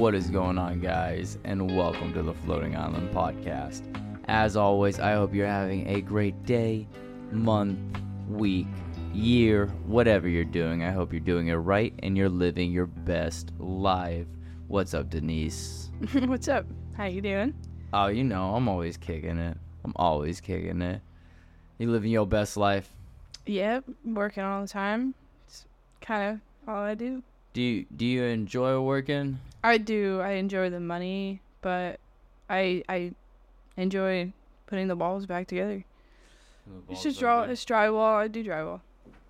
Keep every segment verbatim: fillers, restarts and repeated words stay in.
What is going on, guys, and welcome to the Floating Island Podcast. As always, I hope you're having a great day, month, week, year, whatever you're doing. I hope you're doing it right and you're living your best life. What's up, Denise? What's up? How you doing? Oh, you know, I'm always kicking it. I'm always kicking it. You living your best life? Yep, working all the time. It's kind of all I do. Do you, do you enjoy working? I do. I enjoy the money, but I I enjoy putting the walls back together. It's just draw. It's drywall. I do drywall.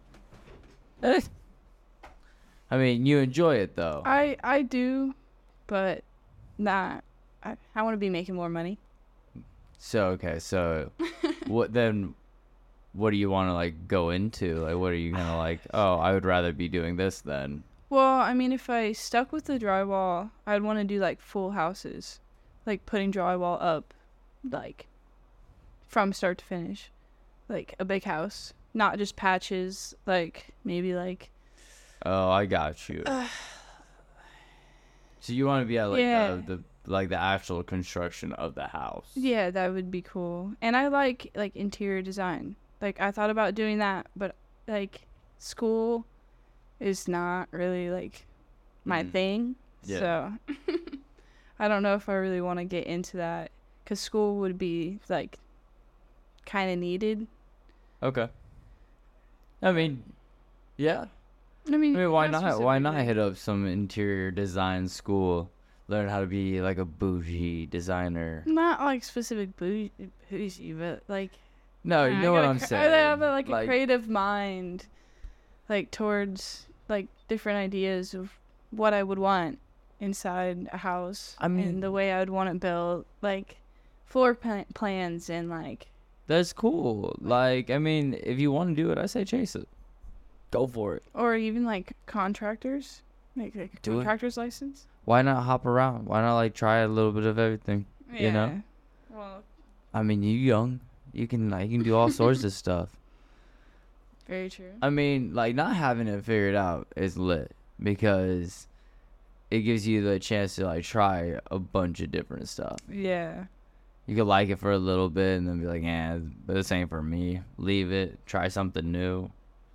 I mean, you enjoy it though. I I do, but not. I I want to be making more money. So okay, so what then? What do you want to like go into? Like, what are you kind of like? Oh, I would rather be doing this then. Well, I mean, if I stuck with the drywall, I'd want to do like full houses, like putting drywall up, like from start to finish, like a big house, not just patches. Like maybe like. Oh, I got you. Uh, so you want to be at like yeah. the, the like the actual construction of the house. Yeah, that would be cool. And I like like interior design. Like I thought about doing that, but like school is not really like my mm. thing. Yeah. So I don't know if I really want to get into that because school would be like kind of needed. Okay. I mean, yeah. I mean, I mean, why not? Why not hit up some interior design school? Learn how to be like a bougie designer. Not like specific bougie, bougie but like. No, you know what I'm saying. I have a, like, like a creative mind, like towards like different ideas of what I would want inside a house. I mean, and the way I would want it built, like floor plan- plans and like. That's cool. Like, I mean, if you want to do it, I say chase it. Go for it. Or even like contractors, like, like do contractor's it. license. Why not hop around? Why not like try a little bit of everything? Yeah. You know. Well. I mean, you young. You can like you can do all sorts of stuff. Very true. I mean, like not having it figured out is lit because it gives you the chance to like try a bunch of different stuff. Yeah. You could like it for a little bit and then be like, "Yeah, this ain't for me." Leave it. Try something new.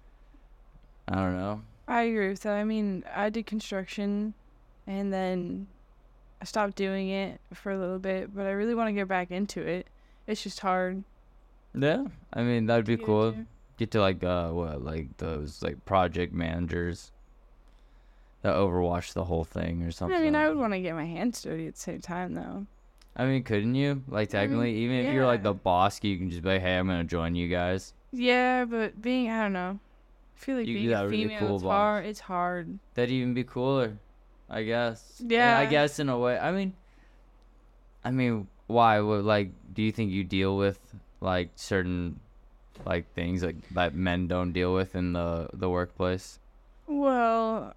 I don't know. I agree with that. I mean, I did construction, and then I stopped doing it for a little bit, but I really want to get back into it. It's just hard. Yeah, I mean that'd be cool. Into. Get to like uh what like those like project managers that overwatch the whole thing or something. I mean, I would want to get my hands dirty at the same time, though. I mean, couldn't you? Like technically, I mean, even yeah. if you're like the boss, you can just be like, "Hey, I'm gonna join you guys." Yeah, but being I don't know. I feel like you being a really female cool it's boss. hard. It's hard. That'd even be cooler, I guess. Yeah. And I guess in a way. I mean, I mean, why? What, like, do you think you deal with like certain like things like that men don't deal with in the the workplace? Well,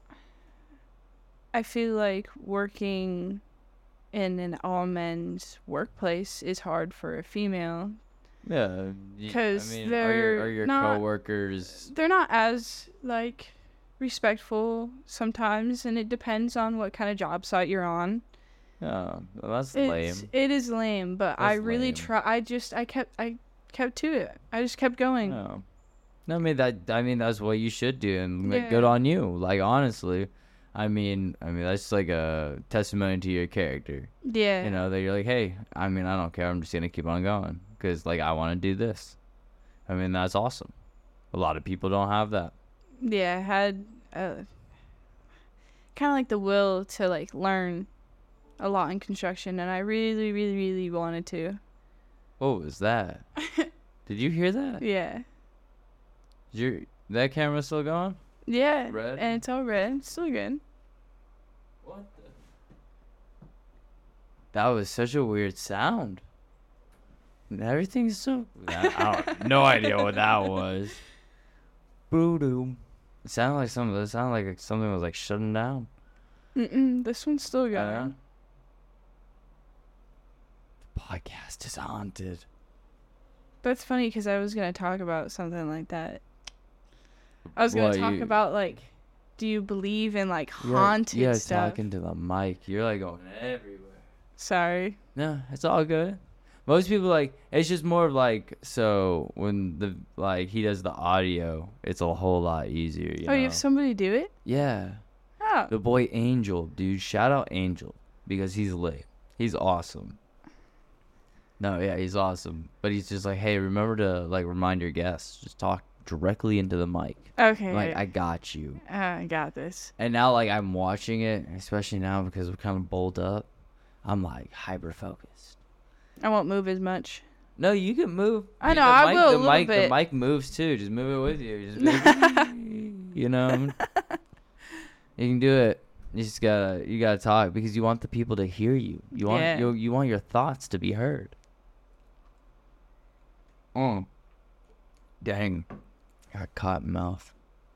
I feel like working in an all men's workplace is hard for a female. Yeah, because I mean, they're are your, are your not, coworkers? They're not as like respectful sometimes, and it depends on what kind of job site you're on. Oh, well, that's it's, lame. It is lame, but that's I really lame. try. I just I kept I kept to it. I just kept going. Oh. No, I mean that. I mean that's what you should do, and like, yeah. good on you. Like honestly, I mean, I mean that's like a testimony to your character. Yeah. You know that you're like, hey, I mean, I don't care. I'm just gonna keep on going because like I want to do this. I mean that's awesome. A lot of people don't have that. Yeah, I had uh, kind of like the will to like learn a lot in construction, and I really, really, really wanted to. What was that? Did you hear that? Yeah. Is your that camera still going? Yeah. Red? And it's all red. It's still good. What the? That was such a weird sound. Everything's so. I, I don't no idea what that was. Boo-doo. It sounded like something. It sounded like something was like shutting down. Mm-mm. This one's still going. Uh, the podcast is haunted. That's funny because I was gonna talk about something like that. I was gonna What, talk you- about like do you believe in like You're, haunted you're stuff? talking to the mic. You're like going everywhere. Sorry. No, it's all good. Most people like it's just more of like so when the like he does the audio, it's a whole lot easier. You oh, know? you have somebody do it? Yeah. Oh. The boy Angel, dude. Shout out Angel because he's lit. He's awesome. No, yeah, he's awesome. But he's just like, hey, remember to like remind your guests, just talk directly into the mic. Okay. Like I got you. Uh, I got this. And now like I'm watching it, especially now because we're kind of bowled up. I'm like hyper focused. I won't move as much. No, you can move. I know, the I mic, will a the little mic, bit. The mic moves too. Just move it with you. Just move you know. You can do it. You just gotta you gotta talk because you want the people to hear you. You want Yeah. you you want your thoughts to be heard. Oh, dang! Got caught in mouth.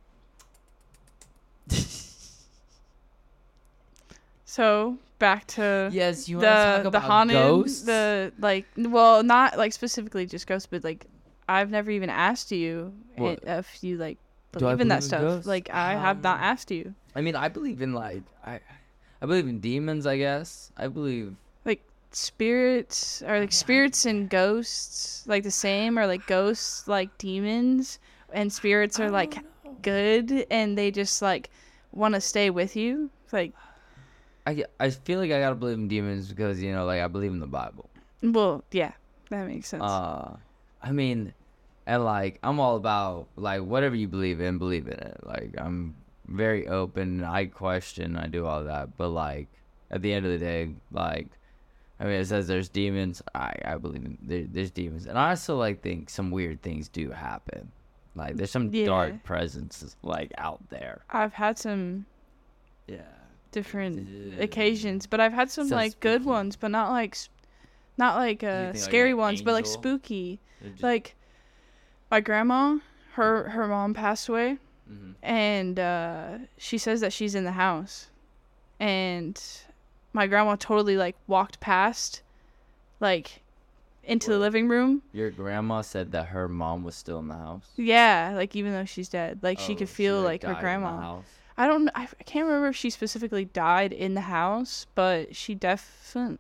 So back to Yes, you want to the talk the about haunted, ghosts? the like, well, not like specifically just ghosts, but like, I've never even asked you What? i- if you like Do I believe in that believe in stuff. ghosts? Like, I have not Um, asked you. I mean, I believe in like I, I believe in demons. I guess I believe. Spirits are like spirits and ghosts like the same, or like ghosts like demons, and spirits are like good and they just like want to stay with you. Like, I I feel like I gotta believe in demons because you know, like I believe in the Bible. well, yeah, that makes sense. Uh, I mean, and like I'm all about like whatever you believe in, believe in it. Like I'm very open. I question. I do all that. But like at the end of the day, like I mean, it says there's demons. I I believe in there, there's demons, and I also like think some weird things do happen. Like there's some Yeah. dark presences like out there. I've had some Yeah. different Yeah. occasions, but I've had some Sounds like good spooky. ones, but not like s- not like You uh think, like, scary an ones, but like angel? spooky. They're just- Like my grandma, her her mom passed away, Mhm. and uh she says that she's in the house, and my grandma totally like walked past, like into the What? living room. Your grandma said that her mom was still in the house. Yeah, like even though she's dead, like she Oh, could feel like, died her in the grandma. house. I don't. I, I can't remember if she specifically died in the house, but she definitely.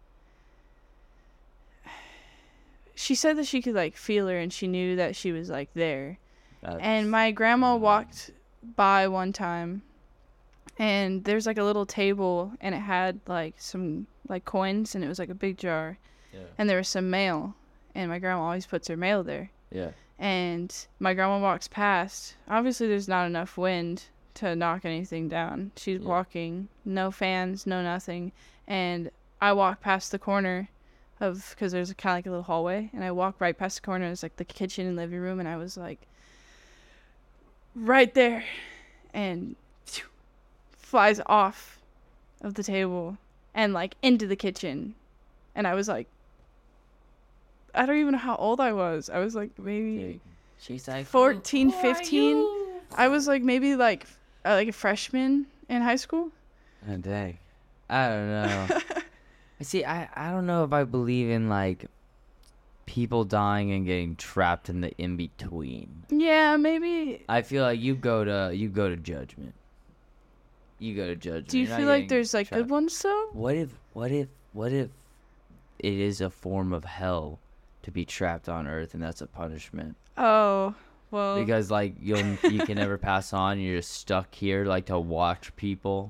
She said that she could like feel her, and she knew that she was like there. That's- And my grandma Mm. walked by one time, and there's like a little table, and it had like some like coins, and it was like a big jar, Yeah. and there was some mail, and my grandma always puts her mail there. Yeah. And my grandma walks past. Obviously, there's not enough wind to knock anything down. She's Yeah. walking, no fans, no nothing. And I walk past the corner of, because there's kind of like a little hallway, and I walk right past the corner. It's like the kitchen and living room, and I was like, right there, and phew, flies off of the table and like into the kitchen. And I was like, I don't even know how old I was. I was like maybe She's like fourteen, "Who are fifteen. you?" I was like maybe like uh, like a freshman in high school. Oh, dang. I don't know. See, I, I don't know if I believe in like people dying and getting trapped in the in between. Yeah, maybe. I feel like you go to you go to judgment. You go to judgment. Do you You're not feel like getting there's like trapped. good ones though? What if what if what if it is a form of hell to be trapped on Earth and that's a punishment? Oh, well. Because like you'll you can never pass on. You're just stuck here like to watch people.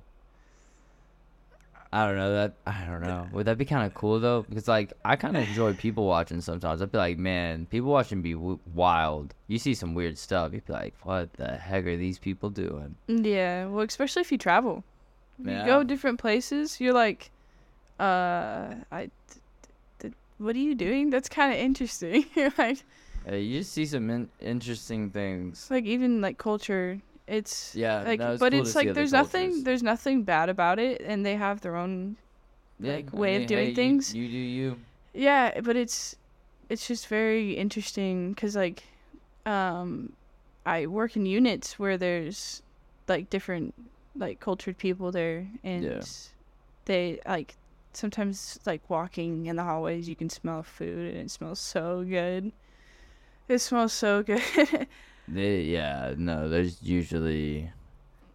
I don't know that. I don't know. Would that be kind of cool though? Because like I kind of enjoy people watching sometimes. I'd be like, man, people watching be w- wild. You see some weird stuff. You'd be like, what the heck are these people doing? Yeah, well, especially if you travel. Yeah. You go different places. You're like, uh, I. D- d- what are you doing? That's kind of interesting. You're like, Uh, you just see some in- interesting things. it's like even like culture. It's Yeah, like, no, it's but cool it's to see like other there's nothing, cultures. there's nothing bad about it, and they have their own like, I way of mean, doing hey, you- things. You, do you. Yeah, but it's it's just very interesting because like um I work in units where there's like different like cultured people there, and Yeah. they like sometimes like walking in the hallways you can smell food and it smells so good. It smells so good. They, yeah, no, there's usually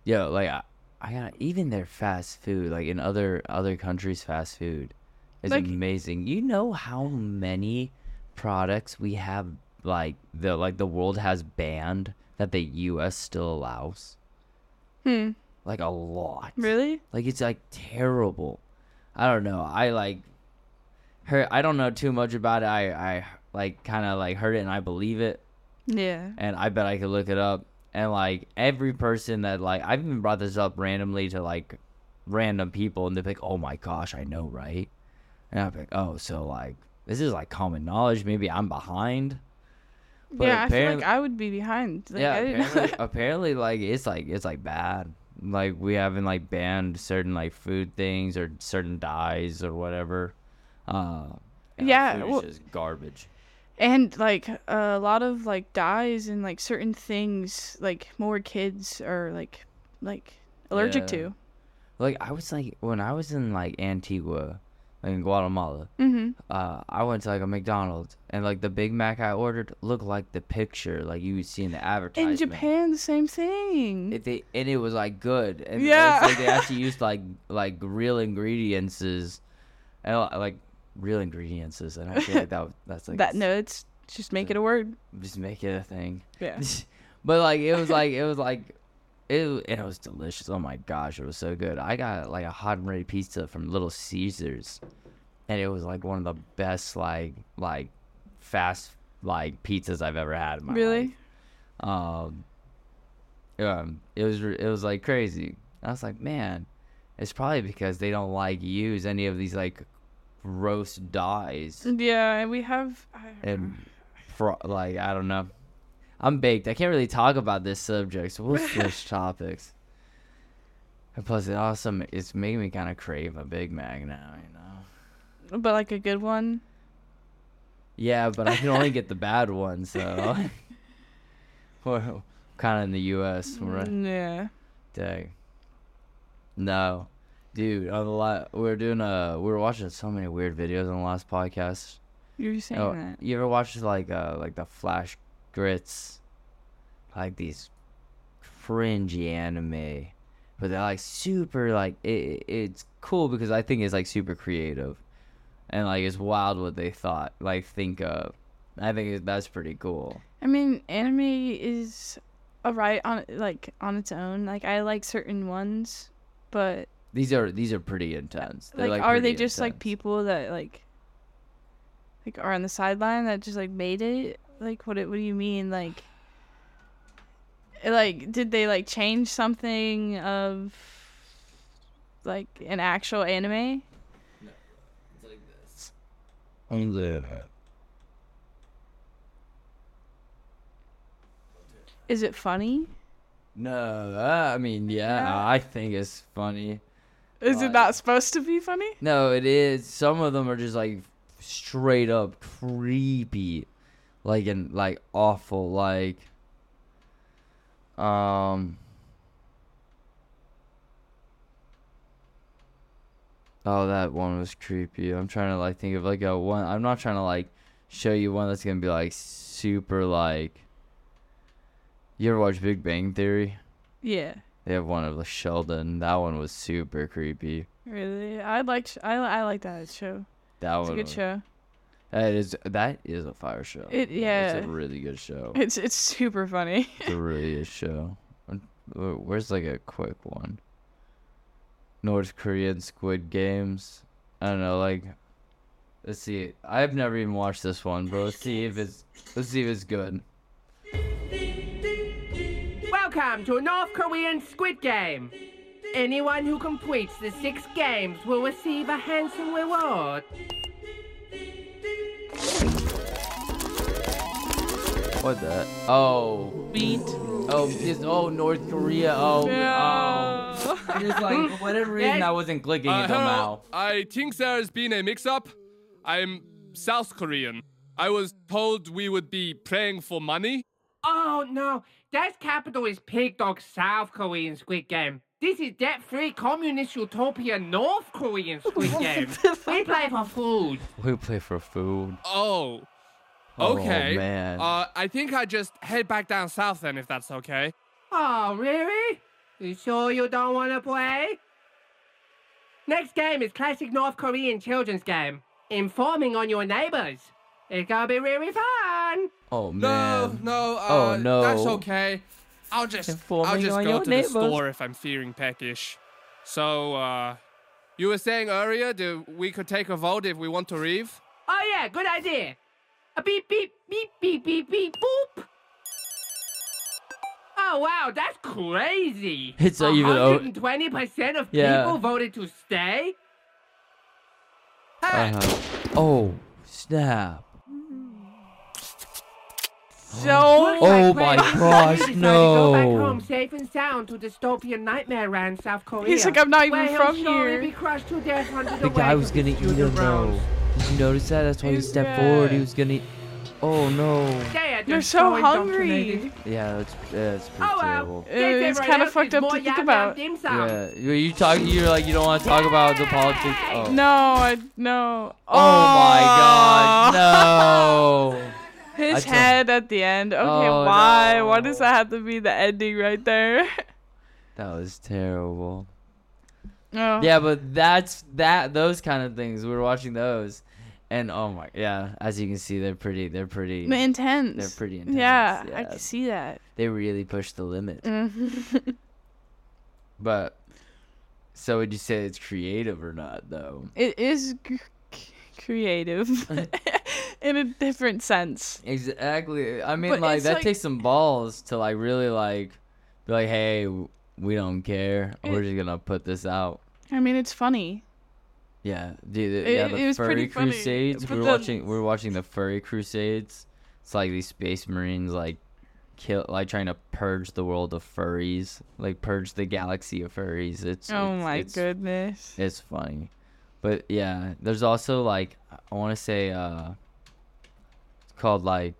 Yo, like I, I got even their fast food, like in other other countries, fast food is Like- amazing. You know how many products we have, like the like the world has banned that the U S still allows? Hmm. Like a lot. Really? Like it's like terrible. I don't know. I like heard. I don't know too much about it. I I like kind of like heard it and I believe it. Yeah. And I bet I could look it up. And like every person that like I've even brought this up randomly to like random people, and they're like, "Oh my gosh, I know, right?" And I'm like, "Oh, so like this is like common knowledge. Maybe I'm behind." But yeah, I feel apparently- like I would be behind. Like, yeah, I didn't- apparently, apparently, like it's like it's like bad. Like we haven't like banned certain like food things or certain dyes or whatever. Uh, Yeah, food is well- just garbage. And like a lot of like dyes and like certain things, like more kids are like like allergic Yeah. to. Like I was like when I was in like Antigua, like in Guatemala. Mm-hmm. Uh, I went to like a McDonald's and like the Big Mac I ordered looked like the picture like you would see in the advertisement. In Japan, the same thing. It, they, and it was like good. And Yeah. it's like they actually used like like real ingredients, and uh, like real ingredients, and I feel like that that's like that no, it's just make it a word. just make it a thing. Yeah. But like it was like it was like it and it was delicious. Oh my gosh, it was so good. I got like a hot and ready pizza from Little Caesars, and it was like one of the best like like fast like pizzas I've ever had in my Really? life. Um, um, it was re- it was like crazy. I was like, man, it's probably because they don't like use any of these like gross dyes Yeah, and we have. I- and fro- like I don't know. I'm baked. I can't really talk about this subject, so we'll switch topics. And plus, it also it's making me kind of crave a Big Mac now. You know. But like a good one. Yeah, but I can only get the bad one, so we're kind of in the U S Right? Mm, Yeah. Dang. No, dude. On the la- we were doing uh, we were watching so many weird videos on the last podcast. You were saying Oh, that. you ever watch like uh like the Flash grits, like these cringy anime, but they're like super like it, it's cool because I think it's like super creative, and like it's wild what they thought like think of. I think it, that's pretty cool. I mean, anime is alright on like on its own. Like I like certain ones, but These are these are pretty intense. They're, like, are they pretty just like intense. people that like like are on the sideline that just like made it? Like what? It, what do you mean? Like, like did they like change something of like an actual anime? It's like this. I'm there. Is it funny? No, uh, I mean, yeah, Yeah. I think it's funny. Is Like- it not supposed to be funny? No, it is. Some of them are just like straight up creepy, like and like awful, like um. Oh, that one was creepy. I'm trying to like think of like a one. I'm not trying to like show you one that's gonna be like super like. You ever watch Big Bang Theory? Yeah. They have one of the Sheldon. That one was super creepy. Really, I liked. I I like that show. That It's a one. good was- show. That is that is a fire show. It- yeah. It's a really good show. It's it's super funny. It's a really good show. Uh, Where's like a quick one? North Korean Squid Games. I don't know. Like, let's see. I've never even watched this one, but let's see if it's let's see if it's good. Welcome to a North Korean Squid Game. Anyone who completes the six games will receive a handsome reward. What the? Oh, Beat. oh, this. Oh, North Korea. Oh, Yeah. oh. Just like for whatever reason, I wasn't clicking Uh, until hello. now. I think there's been a mix-up. I'm South Korean. I was told we would be praying for money. Oh no, that capital is Pig Dog South Korean Squid Game. This is debt-free communist utopia North Korean Squid Game. We play for food. We play for food. Oh. Oh, Okay. man. Uh, I think I just head back down south then, if that's okay. Oh really? You sure you don't want to play? Next game is classic North Korean children's game. Informing on your neighbors. It's gonna be really fun. Oh No, man. no, uh, Oh, no. that's okay. I'll just, I'll Informing just on go your to neighbors. the store if I'm feeling peckish. So, uh, you were saying earlier that we could take a vote if we want to leave? Oh yeah, good idea. A beep beep beep beep beep beep boop. Oh wow, that's crazy. It's not even o- one hundred twenty percent of Yeah. people voted to stay. Hey, Uh-huh. Oh, snap. So looks Oh like my Craig gosh, decided to go back no. home safe and sound to dystopian nightmare land, South Korea. he's like, I'm not even where he'll from surely here. be crushed to death under The the guy weight was of gonna his eat future him though. grounds. Did you notice that? That's why he He's stepped dead. forward. He was gonna eat. Oh no. Yeah, You're they're so indoctrinated. hungry. Yeah, that's that's pretty Oh well. terrible. Uh, it's Guess kinda everyone fucked else up is to more think yum about. yum dim sum. Yeah, you you talk. You're like you don't want to talk about the politics. Oh. No, I no. Oh my God, no. His I told- head at the end. Okay, Oh, why? no. Why does that have to be the ending right there? That was terrible. Oh. Yeah, but that's that. Those kind of things. We were watching those, and oh my, yeah. As you can see, they're pretty. They're pretty. Intense. They're pretty intense. Yeah, I yeah. can see that. They really push the limit. Mhm. But so would you say it's creative or not, though? It is c- c- creative in a different sense. Exactly. I mean, But like it's that like- takes some balls to like really like be like, hey, w- we don't care. We're It- just gonna put this out. I mean, it's funny. Yeah, dude. It- yeah, it the was furry pretty funny, crusades. but We were the- watching. We were watching the furry crusades. It's like these space marines like kill, like trying to purge the world of furries, like purge the galaxy of furries. It's Oh it's, my it's, goodness. It's funny, but yeah, there's also like I want to say uh, it's called like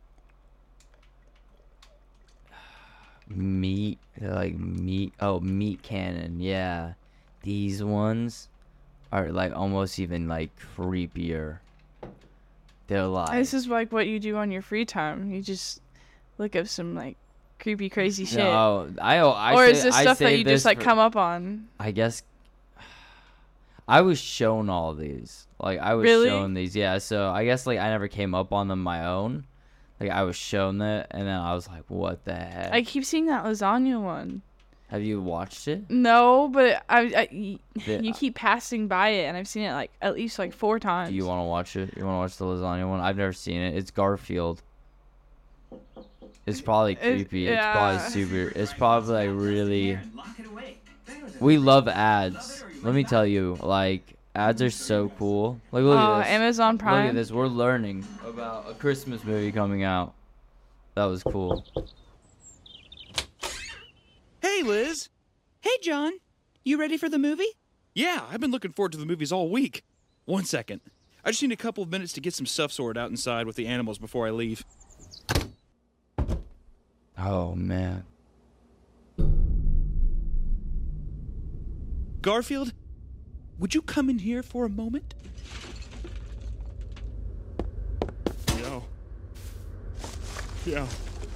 meat, like meat. Oh, meat cannon. Yeah, these ones are like almost even like creepier. They're like This is like what you do on your free time. You just look up some like creepy, crazy shit. no, I I or say, is this I stuff that save you just this like for- come up on? I guess I was shown all these. Like I was Really? shown these. Yeah, so I guess like I never came up on them my own. Like I was shown that and then I was like, what the heck? I keep seeing that lasagna one. Have you watched it? No, but I, I y- The- you keep passing by it, and I've seen it like at least like four times. Do you want to watch it? You want to watch the lasagna one? I've never seen it. It's Garfield. It's probably It's- creepy. It's probably yeah. super. It's probably like really. We love ads. Let me tell you, like ads are so cool. Like look Uh, at this. Amazon Prime. Look at this. We're learning about a Christmas movie coming out. That was cool. Hey, Liz. Hey, John. You ready for the movie? Yeah, I've been looking forward to the movies all week. One second. I just need a couple of minutes to get some stuff sorted out inside with the animals before I leave. Oh man. Garfield, would you come in here for a moment? Meow. Yeah.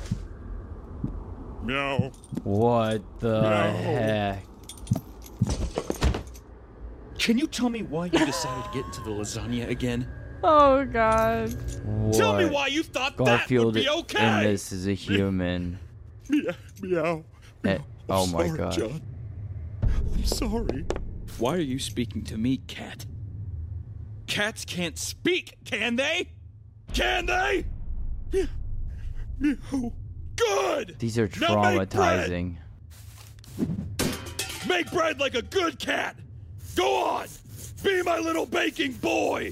Meow. What the No. heck? Can you tell me why you decided to get into the lasagna again? Oh God. What? Tell me why you thought Garfield that would be in okay. this is a human. Meow. Meow. Eh, oh I'm my sorry, god. John. I'm sorry. Why are you speaking to me, cat? Cats can't speak, can they? Can they? Meow. Meow. Good! These are Now make bread. traumatizing. Make bread like a good cat! Go on! Be my little baking boy!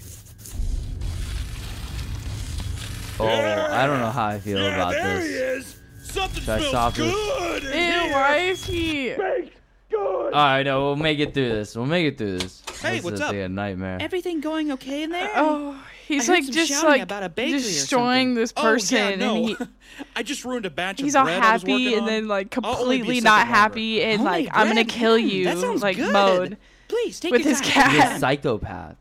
Oh, I don't know how I feel yeah, about there he this. is! Something Should I smells stop this? good in Ew, here! why is he? Baked good! Alright, no, we'll make it through this. We'll make it through this. Hey, this what's is up? like a nightmare. Everything going okay in there? Oh, he's I heard like some just shouting like about a bakery or destroying something. this person, oh, yeah, no. and he, I just ruined a batch he's of all bread I was happy working and on. then like I'll only be a completely second not longer. happy and Homemade like I'm gonna bread? kill Mm, you that sounds like good. mode Please take with your his time. He's a cat. psychopath.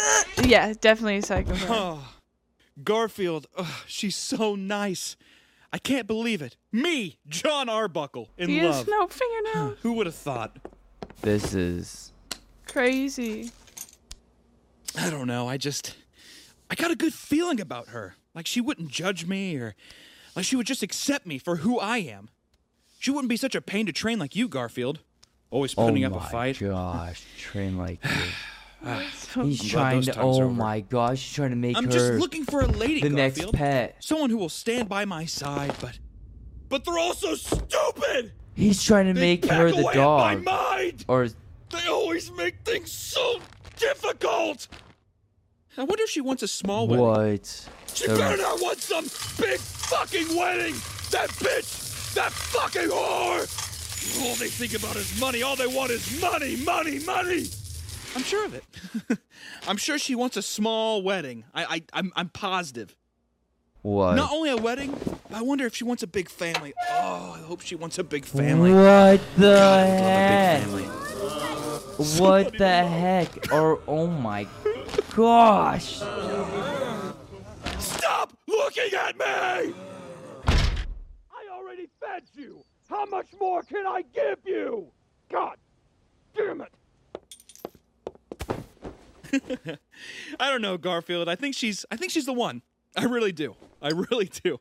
Yeah, definitely a psychopath. Oh, Garfield, ugh, she's so nice. I can't believe it. Me, John Arbuckle, in He has love. no fingernails. Who would have thought? This is Crazy. I don't know. I just, I got a good feeling about her. Like she wouldn't judge me, or like she would just accept me for who I am. She wouldn't be such a pain to train like you, Garfield. Always oh putting up my a fight. gosh, train like you. He's I'm glad trying those to. times Oh are over. my gosh, he's trying to make I'm her just looking for a lady, the next Garfield. pet. Someone who will stand by my side, but, but they're all so stupid. He's trying to They make back her the away at dog. my mind. Or They always make things so difficult. I wonder if she wants a small wedding. what? She The- better not want some big fucking wedding! That bitch! That fucking whore! All they think about is money. All they want is money, money, money! I'm sure of it. I'm sure she wants a small wedding. I, I, I'm, I'm positive. What? Not only a wedding, but I wonder if she wants a big family. Oh, I hope she wants a big family. What the God, I heck? love a big family. What Somebody the love- heck? Or oh my gosh! Stop looking at me! I already fed you! How much more can I give you? God damn it! I don't know, Garfield. I think she's I think she's the one. I really do. I really do.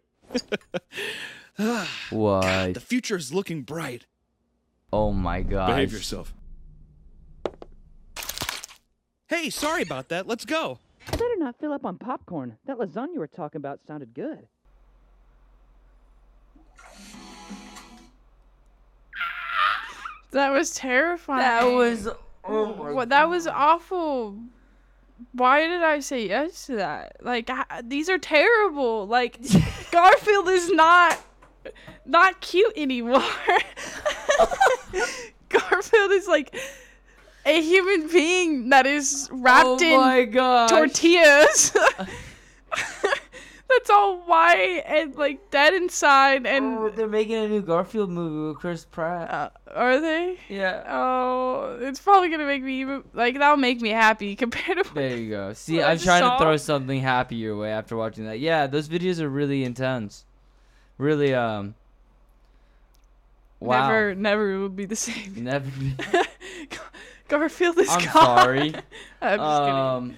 What? The future is looking bright. Oh my gosh! Behave yourself. Hey, sorry about that. Let's go. I better not fill up on popcorn. That lasagna you were talking about sounded good. That was terrifying. That was. Oh my What? That was awful. Why did I say yes to that? Like, I, these are terrible. Like, Garfield is not not cute anymore. Garfield is like a human being that is wrapped Oh my in gosh! tortillas. That's all white and like dead inside. And Oh, they're making a new Garfield movie with Chris Pratt. uh, are they? Yeah. Oh, it's probably gonna make me even like that'll make me happy compared to what There you go. See, What I I'm just trying saw? to throw something happy your way after watching that. Yeah, those videos are really intense. Really, um. Wow. Never, never will be the same. Never. Garfield is I'm gone. sorry. I'm just kidding. Um.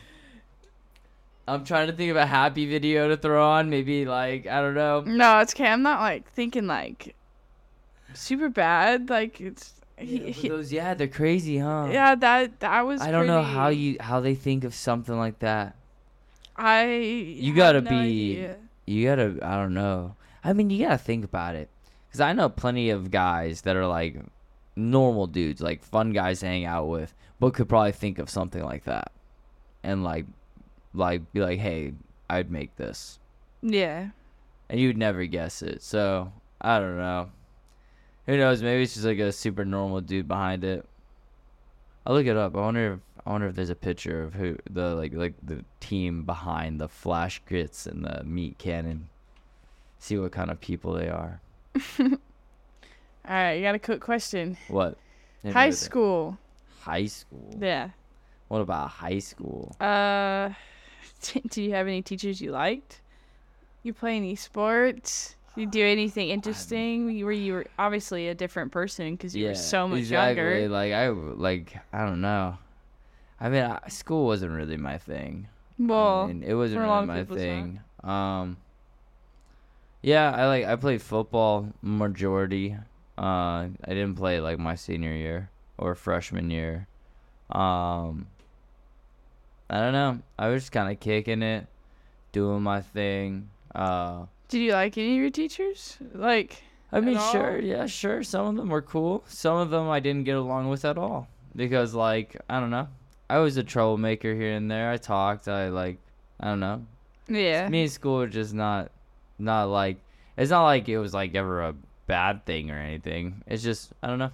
I'm trying to think of a happy video to throw on. Maybe like I don't know. No, it's okay. I'm not like thinking like super bad. Like it's he, Yeah, but he- those, yeah, they're crazy, huh? yeah, that that was. I don't know pretty- how you how they think of something like that. I. You have gotta no be. idea. You gotta. I don't know. I mean, you gotta think about it, because I know plenty of guys that are like normal dudes, like fun guys to hang out with, but could probably think of something like that, and like, like be like, hey, I'd make this, Yeah. and you'd never guess it. So I don't know. Who knows? Maybe it's just like a super normal dude behind it. I'll look it up. I wonder if I wonder if there's a picture of who the like like the team behind the Flash Grits and the Meat Cannon. See what kind of people they are. All right, you got a quick question. What? Hit me High with it. school. High school. Yeah. What about high school? Uh, do you have any teachers you liked? You play any sports? You do anything interesting? You were you were obviously a different person because you were so much exactly. younger. Like I like I don't know. I mean, I, school wasn't really my thing. Well, I mean, it wasn't for a really lot of my people, it's not. thing. Um. Yeah, I like I played football majority. Uh, I didn't play like my senior year or freshman year. Um. I don't know. I was just kind of kicking it, doing my thing. Uh. did you like any of your teachers? Like, I mean, At all? sure, yeah, sure. Some of them were cool. Some of them I didn't get along with at all because, like, I don't know. I was a troublemaker here and there. I talked. I like, I don't know. yeah. Me and school were just not, not like. It's not like it was like ever a bad thing or anything. It's just I don't know.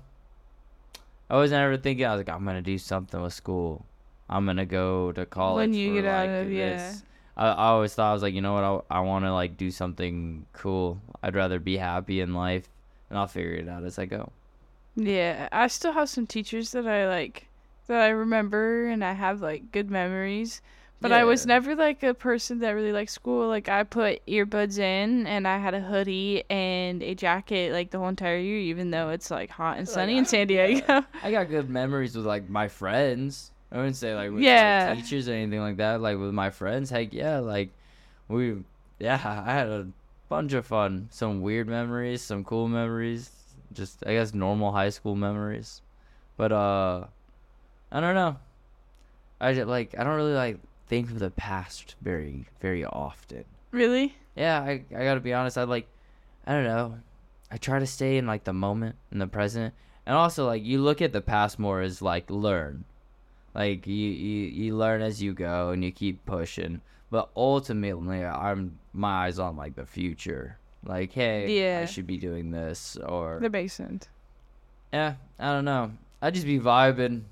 I wasn't ever thinking I was like I'm gonna do something with school. I'm gonna go to college. When you for, get out like, of- yeah. this. I, I always thought I was like, you know what, I, I want to like do something cool. I'd rather be happy in life, and I'll figure it out as I go. Yeah, I still have some teachers that I like that I remember and I have like good memories, But I was Yeah. never like a person that really liked school. Like I put earbuds in and I had a hoodie and a jacket like the whole entire year, even though it's like hot and sunny in San Diego. I got good memories with like my friends. I wouldn't say like with Yeah. like, teachers or anything like that. Like with my friends, heck yeah, like we, yeah, I had a bunch of fun. Some weird memories, some cool memories. Just I guess normal high school memories. But uh, I don't know. I just, like I don't really like think of the past very very often. Really? Yeah, I I gotta be honest. I like, I don't know. I try to stay in like the moment, in the present, and also like you look at the past more as like learn, like you you, you learn as you go and you keep pushing. But ultimately, I'm my eyes on like the future. Like, hey, Yeah. I should be doing this, or That makes sense. yeah, I don't know. I just be vibing.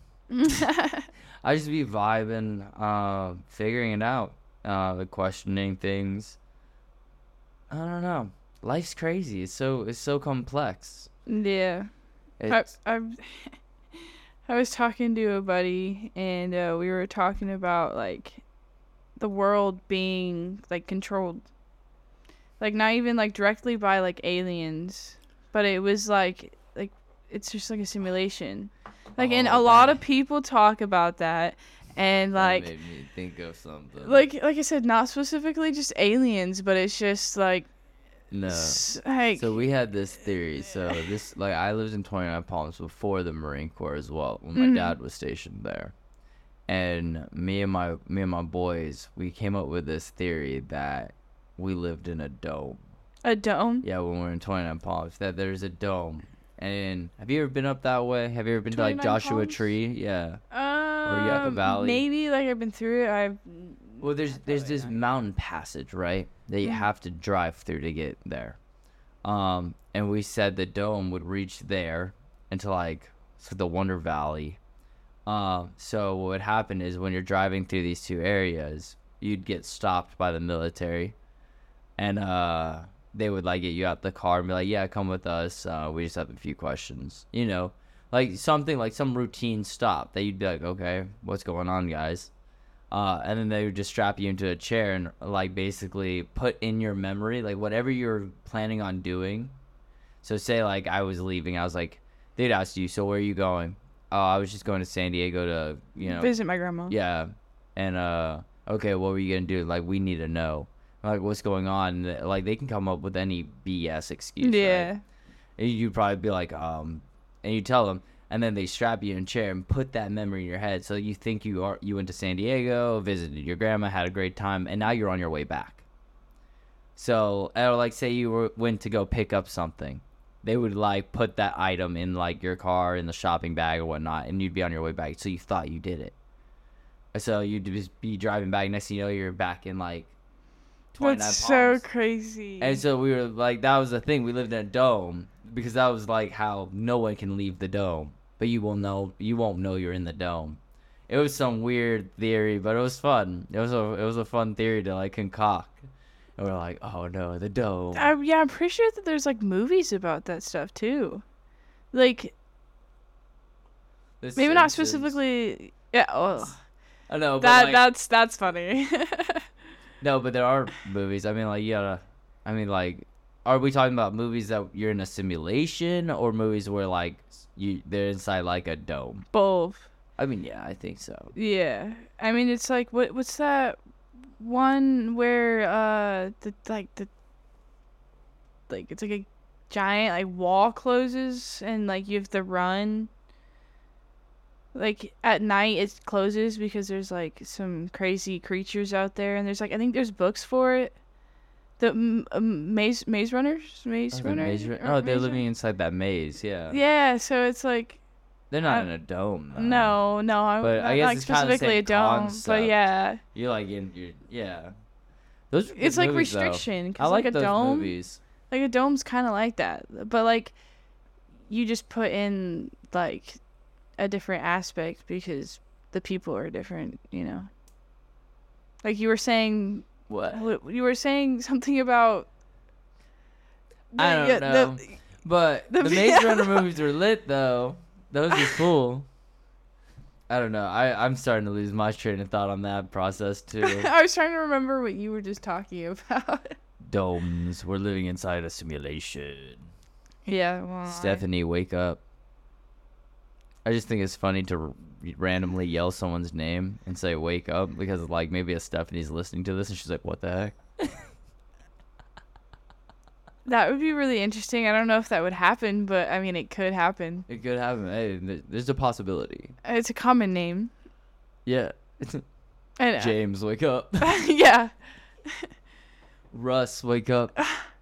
I just be vibing, uh, figuring it out, uh, questioning things. I don't know. Life's crazy. It's so it's so complex. Yeah. I, It's, I, I was talking to a buddy and uh, we were talking about like the world being like controlled, like not even like directly by like aliens, but it was like like it's just like a simulation. Like, and Oh, a lot that- of people talk about that, and that like made me think of something. like like I said, not specifically just aliens, but it's just like no. s- like So we had this theory. So this like I lived in twenty-nine Palms before the Marine Corps as well, when my Mhm. dad was stationed there. And me and my me and my boys, we came up with this theory that we lived in a dome. a dome. Yeah, when we were in twenty-nine Palms, that there's a dome. And have you ever been up that way? Have you ever been to like twenty-nine Joshua Palms? Tree? Yeah. Um, you at the valley? Maybe like I've been through it. I've Well, there's there's this mountain passage, right? That you Mhm. have to drive through to get there. Um, and we said the dome would reach there into like so the Wonder Valley. Um, so what would happen is when you're driving through these two areas, you'd get stopped by the military, and uh, they would like get you out the car and be like, "Yeah, come with us. Uh, we just have a few questions." You know, like something like some routine stop that you'd be like, "Okay, what's going on, guys?" Uh, and then they would just strap you into a chair and like basically put in your memory like whatever you're planning on doing. So say like I was leaving, I was like, they'd ask you, "So where are you going?" "Oh, I was just going to San Diego to, you know, visit my grandma. yeah." And uh, okay, what were you gonna do? Like, we need to know, like, what's going on. And, like, they can come up with any B S excuse. right? Yeah. And you'd probably be like, um, and you tell them, and then they strap you in a chair and put that memory in your head, so you think you are you went to San Diego, visited your grandma, had a great time, and now you're on your way back. So, or like, say you were, went to go pick up something, they would like put that item in like your car in the shopping bag or whatnot, and you'd be on your way back, so you thought you did it. So you'd just be driving back. Next thing you know, you're back in like twenty-nine That's so Palms. crazy. And so we were like, that was the thing. We lived in a dome because that was like how no one can leave the dome, but you will know, you won't know you're in the dome. It was some weird theory, but it was fun. It was a, it was a fun theory to like concoct. And we're like, oh no, the dome. I, yeah, I'm pretty sure that there's like movies about that stuff too. Like The maybe not Simpsons. specifically. Yeah. Oh, I know, but that like, that's that's funny. no, but there are movies. I mean, like, you gotta, I mean, like, are we talking about movies that you're in a simulation or movies where like you they're inside like a dome? Both. I mean, yeah, I think so. Yeah. I mean, it's like what what's that one where uh the like the like it's like a giant like wall closes and like you have to run. Like at night it closes because there's like some crazy creatures out there, and there's like I think there's books for it. The m- um, maze maze runners, maze Oh, the runner. maze run- or oh, they're maze living run- inside that maze. Yeah. Yeah, so it's like They're not I- in a dome. Though. no, no, I But I not guess like it's kinda the specifically a same dome, concept. but yeah, You're like in your yeah. Those are it's good like movies, though. restriction I because like like, a those dome, movies. like a dome's kind of like that, but like you just put in like a different aspect because the people are different, you know. Like you were saying, What? what- you were saying something about. I the- don't yeah, know. the- But the- the Maze Runner movies were lit though. Those are cool. I don't know. I, I'm starting to lose my train of thought on that process, too. I was trying to remember what you were just talking about. Domes. We're living inside a simulation. Yeah, well. I- Stephanie, wake up. I just think it's funny to r- randomly yell someone's name and say, wake up, because, like, maybe a Stephanie's listening to this and she's like, what the heck? That would be really interesting. I don't know if that would happen, but I mean, it could happen. It could happen. Hey, th- there's a possibility. It's a common name. Yeah. I know. James, wake up. Yeah. Russ, wake up.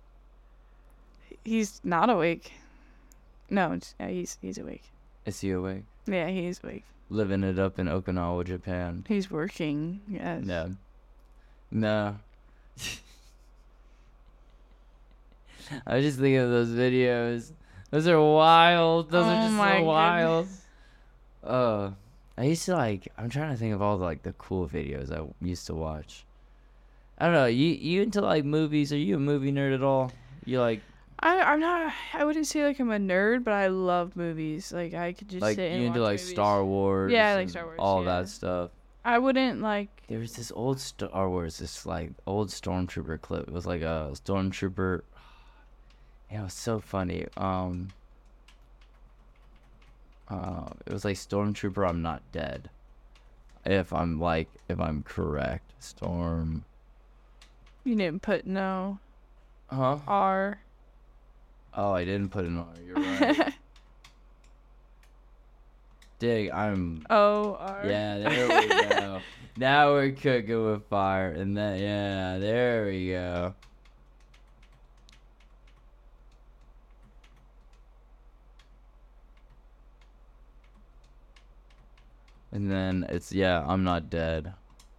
He's not awake. No, it's- yeah, he's he's awake. Is he awake? Yeah, he's awake. Living it up in Okinawa, Japan. He's working. Yes. No. No. I was just thinking of those videos. Those are wild. Those Oh are just my so wild. goodness. Uh, I used to like. I'm trying to think of all the like the cool videos I used to watch. I don't know. You you into like movies? Are you a movie nerd at all? You like I I'm not. I wouldn't say like I'm a nerd, but I love movies. Like I could just like sit and you into watch like movies. Star Wars? Yeah, like and Star Wars, All yeah. that stuff. I wouldn't like. There was this old Star Wars, this like old Stormtrooper clip. It was like a Stormtrooper. It was so funny. Um. Uh, it was like Stormtrooper, I'm not dead. If I'm like, if I'm correct, Storm. You didn't put no Huh? R. Oh, I didn't put an R. You're right. Dig, I'm. O R. Yeah, there we go. Now we're cooking with fire, and then yeah, there we go. And then it's yeah, I'm not dead.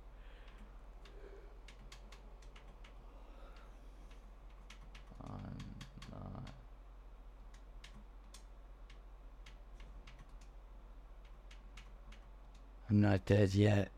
I'm not. I'm not dead yet.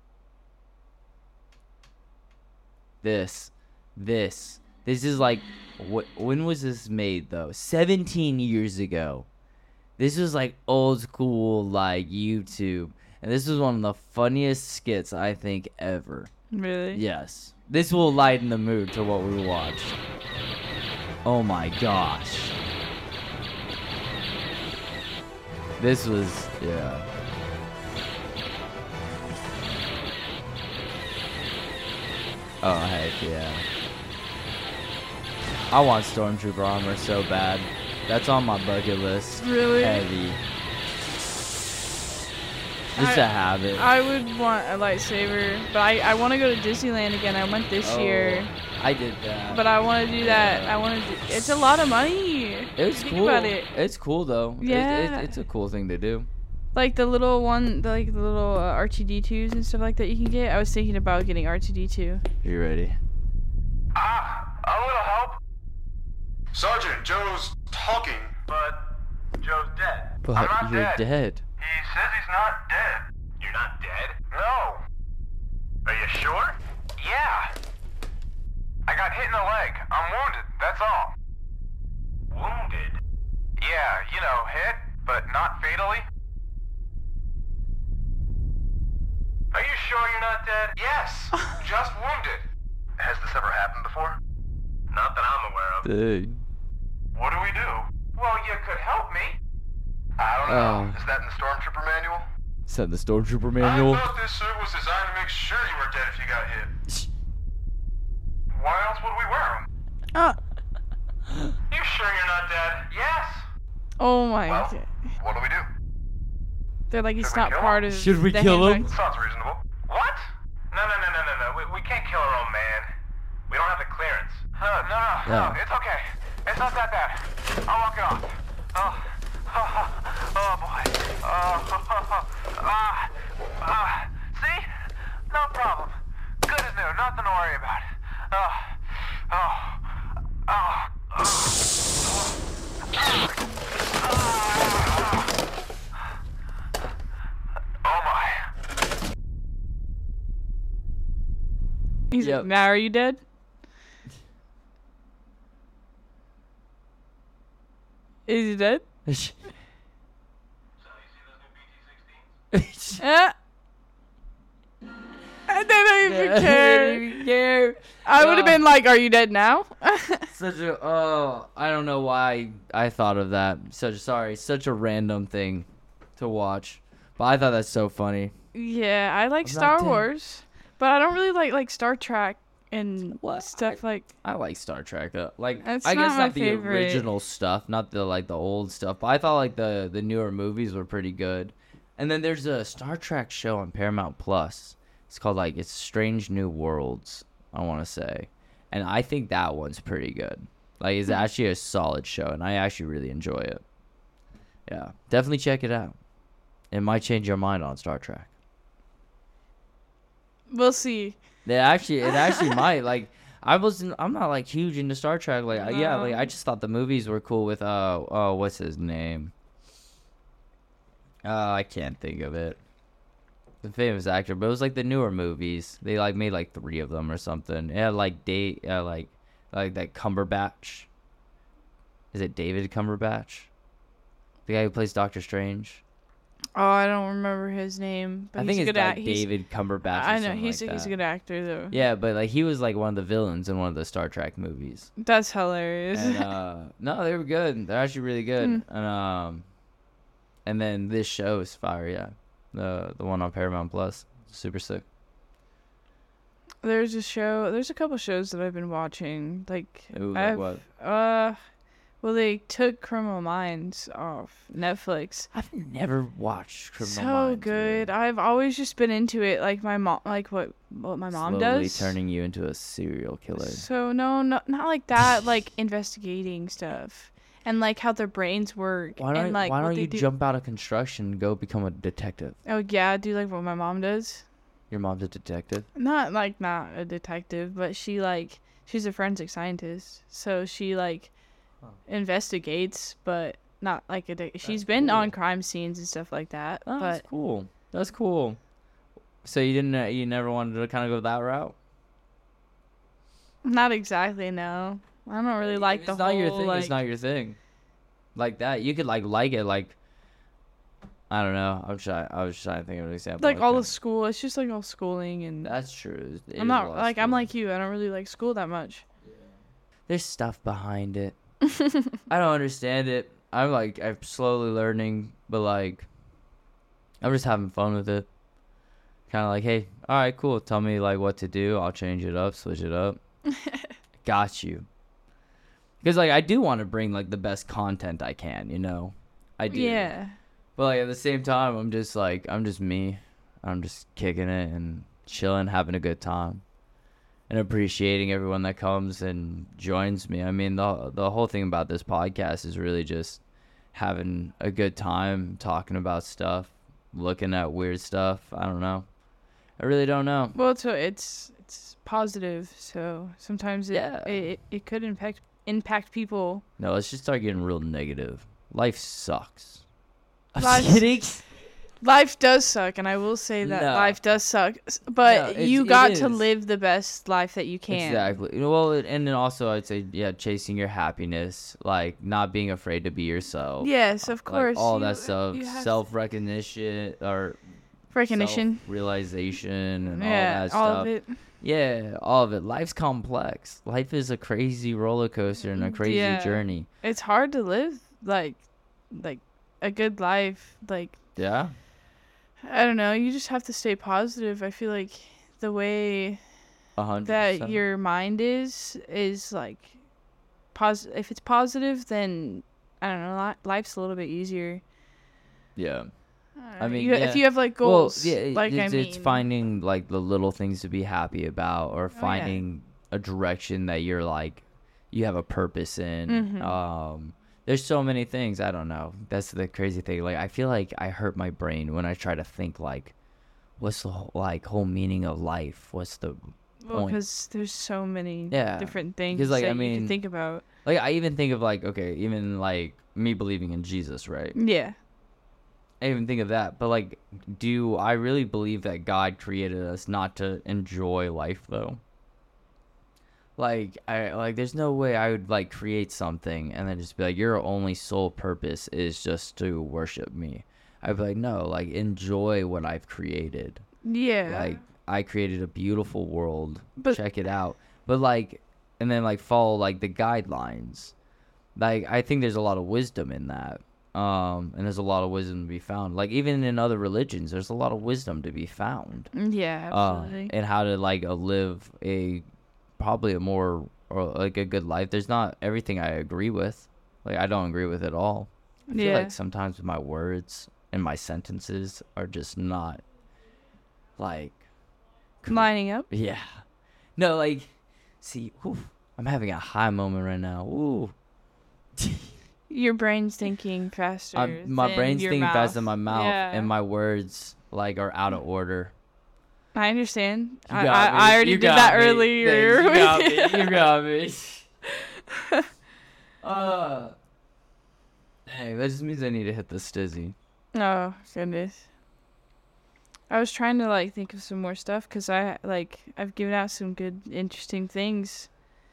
This, this, this is like, what? When was this made though? seventeen years ago. This was like old school, like YouTube, and this was one of the funniest skits I think ever. Really? Yes, this will lighten the mood to what we watched. Oh my gosh. This was yeah. Oh heck yeah. I want Stormtrooper armor so bad. That's on my bucket list. Really? Heavy. Just to I- have it. I would want a lightsaber, but I, I want to go to Disneyland again. I went this Oh, year, I did that. but I want to do that. I want to. Do, it's a lot of money. It was Think cool. about it. It's cool though. It- Yeah. it, it's a cool thing to do. Like the little one, the, like the little uh, R two D twos and stuff like that you can get. I was thinking about getting R two D two. You ready? Ah, a little help. Sergeant, Joe's talking, but Joe's dead. But I'm not you're dead. dead. He says he's not dead. You're not dead? No. Are you sure? Yeah. I got hit in the leg. I'm wounded, that's all. Wounded? Yeah, you know, hit, but not fatally. Are you sure you're not dead? Yes, just wounded. Has this ever happened before? Not that I'm aware of. Dude. What do we do? Well, you could help me. I don't know. Oh. Is that in the Stormtrooper manual? Is that the Stormtrooper manual? I thought this suit was designed to make sure you were dead if you got hit. Why else would we wear them? Ah. You sure you're not dead? Yes. Oh my Well, god. what do we do? They're like it's should we not kill part him? of. Should we the kill him? handbook. Sounds reasonable. What? No, no, no, no, no, no. We, we can't kill our own man. We don't have the clearance. Uh, no, no, no. Yeah. It's okay. It's not that bad. I'll walk it off. Oh, oh, oh boy. Oh, ah, ah. See? No problem. Good as new. Nothing to worry about. Oh, oh, oh. Oh my. He's Yep. like, now are you dead? Is he dead? Eh. I didn't even Yeah, care. I didn't even care. I would have Uh, been like, "Are you dead now?" Such a oh, I don't know why I thought of that. Such sorry, such a random thing to watch, but I thought that's so funny. Yeah, I like I'm not Star dead. Wars, but I don't really like like Star Trek and What? stuff like. I like Star Trek. Uh, like That's I guess not my not the favorite. original stuff, not the like the old stuff, but I thought like the the newer movies were pretty good. And then there's a Star Trek show on Paramount Plus. It's called like it's Strange New Worlds, I want to say. And I think that one's pretty good. Like it's actually a solid show and I actually really enjoy it. Yeah, definitely check it out. It might change your mind on Star Trek. We'll see. It actually, it actually might. Like, I wasn't, I'm not like huge into Star Trek. Like, uh, yeah, like I just thought the movies were cool with uh, oh, what's his name? Uh, I can't think of it. The famous actor, but it was like the newer movies. They like made like three of them or something. Yeah, like date, uh, like, like that Cumberbatch. Is it David Cumberbatch? The guy who plays Doctor Strange. Oh, I don't remember his name. But I he's think a it's good like act- he's- David Cumberbatch. Or I know something he's like a, he's a that. good actor though. Yeah, but like he was like one of the villains in one of the Star Trek movies. That's hilarious. And uh no, they were good. They're actually really good. Mm. And um and then this show is fire, yeah. The the one on Paramount Plus. Super sick. There's a show. There's a couple shows that I've been watching. Like, Ooh, like I've, what? Uh, well, they took Criminal Minds off Netflix. I've never watched Criminal so Minds. good. I've always just been into it. Like my mom, like what what my mom Slowly does. turning you into a serial killer. So no, no, not like that. Like investigating stuff and like how their brains work. Why don't and, like, why what don't they you do. jump out of construction and go become a detective? Oh yeah, do like what my mom does. Your mom's a detective? Not like not a detective, but she like she's a forensic scientist. So she like investigates, but not like a. De- she's been cool. on crime scenes and stuff like that. Oh, but that's cool. That's cool. So you didn't uh, you never wanted to kind of go that route? not exactly. No, I don't really like If the it's whole not your thing. like. It's not your thing. Like that, you could like like it. Like I don't know. I'm trying. I was trying to think of an example. like all that. the school, it's just like all schooling and. That's true. It is I'm a not lot of like I'm schooling. like you. I don't really like school that much. There's stuff behind it. I don't understand it. I'm like I'm slowly learning, but like I'm just having fun with it. Kind of like, hey, all right, cool. Tell me like what to do. I'll change it up, switch it up. Got you. Because like I do want to bring like the best content I can, you know. I do. Yeah. But like at the same time, I'm just like I'm just me. I'm just kicking it and chilling, having a good time, and appreciating everyone that comes and joins me. I mean, the the whole thing about this podcast is really just having a good time, talking about stuff, looking at weird stuff. I don't know. I really don't know. Well, so it's it's positive. So sometimes it Yeah. it, it could impact impact people. No, let's just start getting real negative. Life sucks. I'm Life- kidding. Life does suck, and I will say that No. life does suck. s- But No, it's- you it got to is. live the best life that you can. Exactly. Well, it- and then also I'd say, yeah, chasing your happiness, like not being afraid to be yourself. Yes, of Like course. all you- that stuff, you have self recognition or recognition. realization, and Yeah, all that all stuff. of it. Yeah, all of it. Life's complex. Life is a crazy roller coaster and a crazy Yeah. journey. It's hard to live like like a good life. Like Yeah. I don't know. You just have to stay positive. I feel like the way A hundred that percent. your mind is is like pos. If it's positive, then I don't know. li- Life's a little bit easier. Yeah. I I mean, you, yeah. if you have like goals, Well, yeah, it- like I it's, mean, it's finding like the little things to be happy about, or Oh, yeah. finding a direction that you're like, you have a purpose in. Mhm. Um, there's so many things. I don't know. That's the crazy thing. Like, I feel like I hurt my brain when I try to think like, what's the whole, like whole meaning of life? What's the well, point? because there's so many Yeah, different things because, like, that I you mean- can think about. Like, I even think of like, okay, even like me believing in Jesus, right? Yeah. I even think of that, but like, do I really believe that God created us not to enjoy life though? Like, I like, there's no way I would like create something and then just be like, your only sole purpose is just to worship me. I'd be like, no, like enjoy what I've created. Yeah. Like I created a beautiful world. But- Check it out. But like, and then like follow like the guidelines. Like I think there's a lot of wisdom in that. Um, and there's a lot of wisdom to be found. Like even in other religions, there's a lot of wisdom to be found. Yeah, Uh, absolutely. and how to like uh, live a probably a more or like a good life. There's not everything I agree with. Like I don't agree with it all. I feel Yeah. like sometimes my words and my sentences are just not like Lining up. yeah. No, like see, whew, I'm having a high moment right now. Ooh. Your brain's thinking faster. I'm, my than brain's your thinking mouth. faster than my mouth, Yeah. and my words like are out of order. I understand. You I, got I, me. I already You did got that me. earlier. Thanks. You got me. You got me. uh, hey, that just means I need to hit the stizzy. Oh goodness. I was trying to like think of some more stuff because I like I've given out some good interesting things.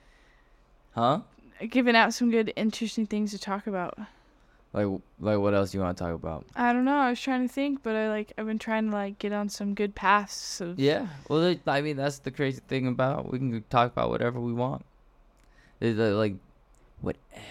Huh? I've given out some good interesting things to talk about. Like, like what else do you want to talk about? I don't know. I was trying to think, but I like I've been trying to like get on some good paths. Of, Yeah. Well, it, I mean, that's the crazy thing about we can talk about whatever we want. It's uh, like, whatever.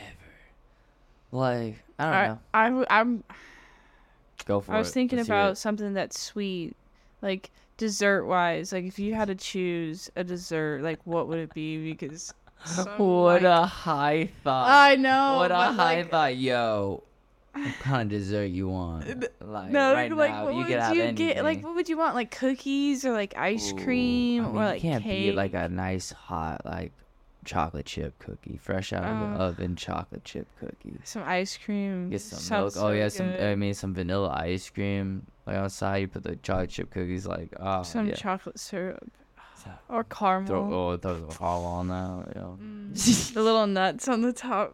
Like, I don't I, know. I, w- I'm. Go for it. I was thinking Let's hear about it. something that's sweet, like dessert wise. Like if you had to choose a dessert, like what would it be? Because some, What like- a high thought. I know. What a but, high like, thought, yo. What kind of dessert you want? Like No, right like now, what you would could have you anything. get? Like what would you want? Like cookies or like ice Ooh, cream I mean, or like you can't cake? beat like a nice hot like chocolate chip cookie, fresh out of the Uh, oven chocolate chip cookie. Some ice cream. Get some Sounds milk. Oh so yeah, some good. I mean some vanilla ice cream. Like outside, you put the chocolate chip cookies. Like oh Some yeah. chocolate syrup So- or caramel. Throw oh throw the caramel on that. Yeah. Mm, the little nuts on the top.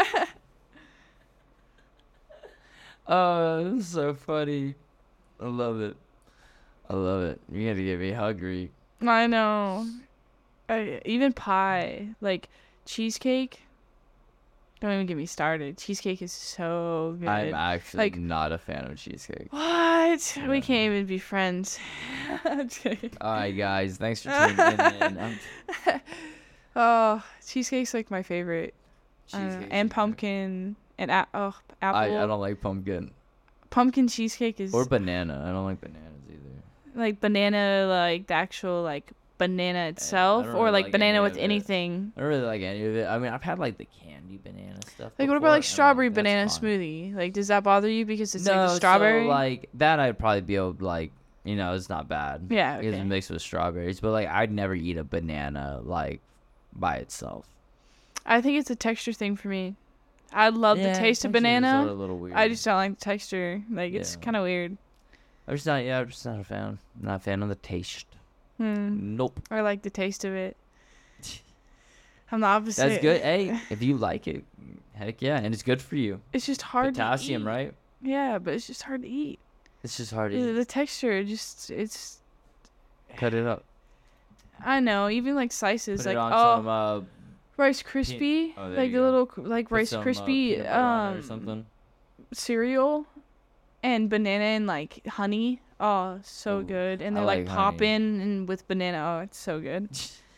Oh, this is so funny. I love it. I love it. You're gonna get me hungry. I know. I, even pie, like cheesecake. Don't even get me started. Cheesecake is so good. I'm actually Like- not a fan of cheesecake. What? Yeah. We can't even be friends. I'm just kidding. All right, guys. Thanks for tuning in. I'm- Oh, cheesecake's like my favorite. I don't know, Cheesecake's and okay. pumpkin and a- oh, apple. I, I don't like pumpkin Pumpkin cheesecake is or banana. I don't like bananas either. like banana, like the actual like banana itself, don't or really like like banana any with of it. anything. I don't really like any of it. I mean, I've had like the candy banana stuff. Like what before, about like and, strawberry that's banana fine. smoothie? Like does that bother you because it's no, like a strawberry? So, like that, I'd probably be able to like, you know, it's not bad. Yeah, because okay. it's mixed with strawberries. But like, I'd never eat a banana like by itself. I think it's a texture thing for me. I love Yeah, the taste of texture is banana. a little weird. I just don't like the texture. Like it's Yeah. kind of weird. I'm just not. Yeah, I'm just not a fan. I'm not a fan of the taste. Hmm. Nope. I like the taste of it. I'm the opposite. That's good. Hey, if you like it, heck yeah, and it's good for you. It's just hard Potassium, to eat. right? Yeah, but it's just hard to eat. It's just hard to The, eat. the texture, just it's. Cut it up. I know. Even like slices, Put like it on oh, some. Uh, Rice Krispie, oh, there like you the go. little c- like put Rice some, uh, Krispie peanut butter on it or um something. cereal, and banana and like honey. Oh, so Ooh, good. And I they're like, like honey. popping and with banana. Oh, it's so good.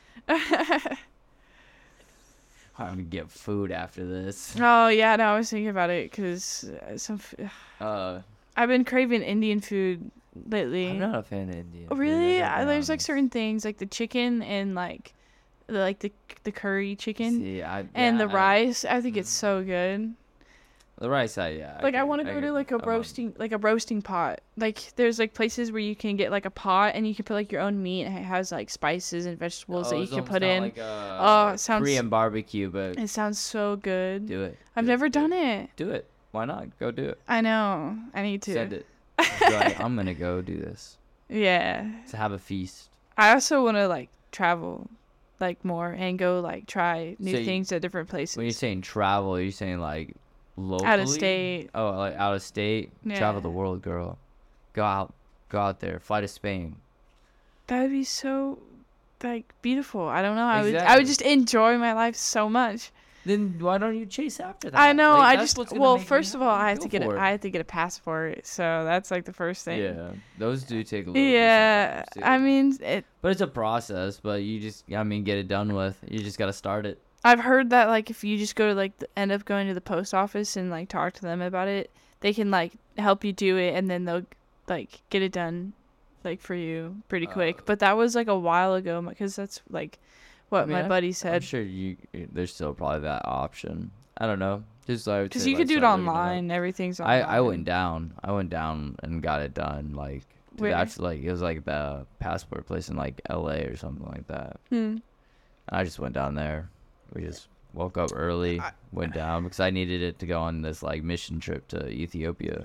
I'm gonna get food after this. Oh yeah, no, I was thinking about it because some. F- Uh, I've been craving Indian food lately. I'm not a fan of Indian. Oh, food, really? I gotta I, be there's like honest. certain things like the chicken and like, the, like the the curry chicken See, I, and yeah, the I- rice. I think it's so good. The rice, I yeah. Like I could- want to go could- to like a I'm on- roasting like a roasting pot. Like there's like places where you can get like a pot and you can put like your own meat and it has like spices and vegetables Oh, that you it's can almost put kinda in. Like a Oh, it sounds- Korean barbecue, but It sounds so good. do it. I've do it, never do done it. Do it. Why not? Go do it. I know. I need to. Send it. Be like, I'm gonna go do this. Yeah. To have a feast. I also want to like travel like more and go like try new So you- things at different places. When you're saying travel, are you saying like locally? Out of state. Oh, like out of state. Travel the Yeah. world, girl. Go out. Go out there. Fly to Spain. That would be so like beautiful. I don't know. I would I Exactly. would just enjoy my life so much. Then why don't you chase after that? I know. Like, I that's just what's gonna well, make you first of all, I have go to get a, for it. I have to get a passport, so that's like the first thing. Yeah, those do take a little. Yeah, bit sometimes, too. I mean, it. But it's a process. But you just, I mean, get it done with. You just gotta start it. I've heard that like if you just go to like the, end up going to the post office and like talk to them about it, they can like help you do it, and then they'll like get it done, like for you pretty quick. Uh, but that was like a while ago because that's like what I mean, my I'm- buddy I'm said. sure you. There's still probably that option. I don't know. Just I would Because say, you like, could do it start looking up. online. Everything's I, online. I went down. I went down and got it done. Like to Where? actually, like it was like the passport place in like L A or something like that. Hmm. And I just went down there. We just woke up early, went down because I needed it to go on this like mission trip to Ethiopia.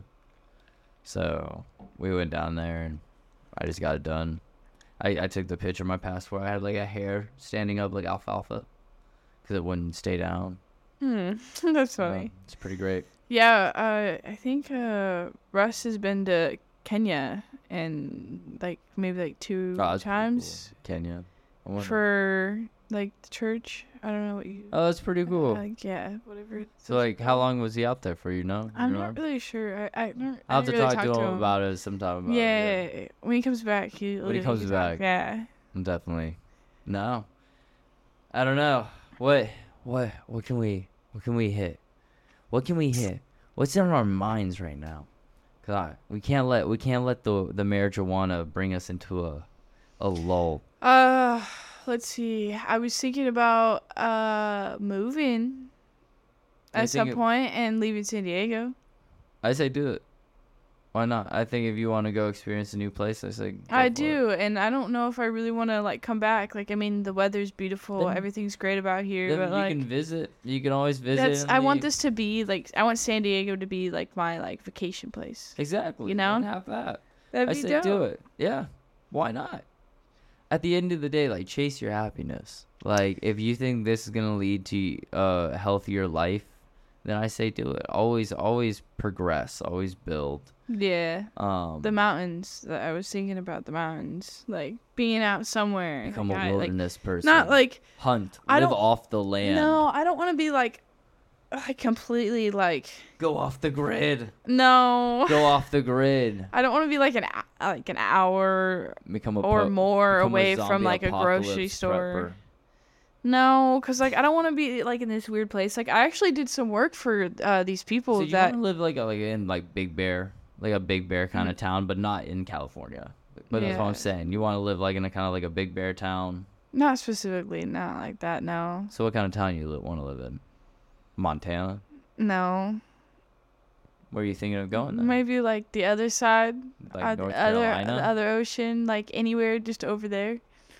So we went down there and I just got it done. I, I took the picture of my passport. I had like a hair standing up like alfalfa because it wouldn't stay down. Hmm. That's Yeah, funny. it's pretty great. Yeah. Uh, I think uh, Russ has been to Kenya and like maybe like two Oh, that's pretty times cool. Kenya. I wonder- for like the church. I don't know what you. Oh, that's pretty cool. Like yeah, whatever. it's So like, how called. long was he out there for? You know? I'm You not remember? really sure. I I don't. I'll I have to didn't really talk, to him, him about it sometime. About Yeah, it, yeah. when he comes back, he. When he we comes can back. talk. Yeah. Definitely. No. I don't know. What? What? What can we? What can we hit? What can we hit? What's in our minds right now? Cause I, we can't let we can't let the the marijuana bring us into a a lull. Uh, let's see. I was thinking about uh moving You at some think it- point and leaving San Diego. I say do it. Why not? I think if you want to go experience a new place, I say. Go I for it. do, and I don't know if I really want to like come back. Like, I mean, the weather's beautiful, Then- everything's great about here, Then but you like, can visit. You can always visit. that's and I want leave. this to be like I want San Diego to be like my like vacation place. Exactly. you know? and have that. That'd I be say dope. do it. Yeah. Why not? At the end of the day, like chase your happiness. Like if you think this is gonna lead to a healthier life, then I say do it. Always, always progress. Always build. Yeah. Um, The mountains. That I was thinking about the mountains, like being out somewhere. become like, a I- like, wilderness person. not like hunt. I live don't- off the land. no, I don't want to be like, like completely like Go off the grid. no. Go off the grid. I don't want to be like an hou- like an hour Become a or po- more become a away from zombie like a grocery apocalypse store. prepper. No, cause like I don't want to be like in this weird place. Like I actually did some work for uh, these people So you that want to live like a, like in like Big Bear, like a Big Bear kind Mm. of town, but not in California. But that's what I'm Yeah. saying. You want to live like in a kind of like a Big Bear town. not specifically not like that. No, So what kind of town you li- want to live in? Montana. no. Where are you thinking of going? Then? Maybe like the other side, Like uh, North the other Carolina. the other ocean, like anywhere just over there.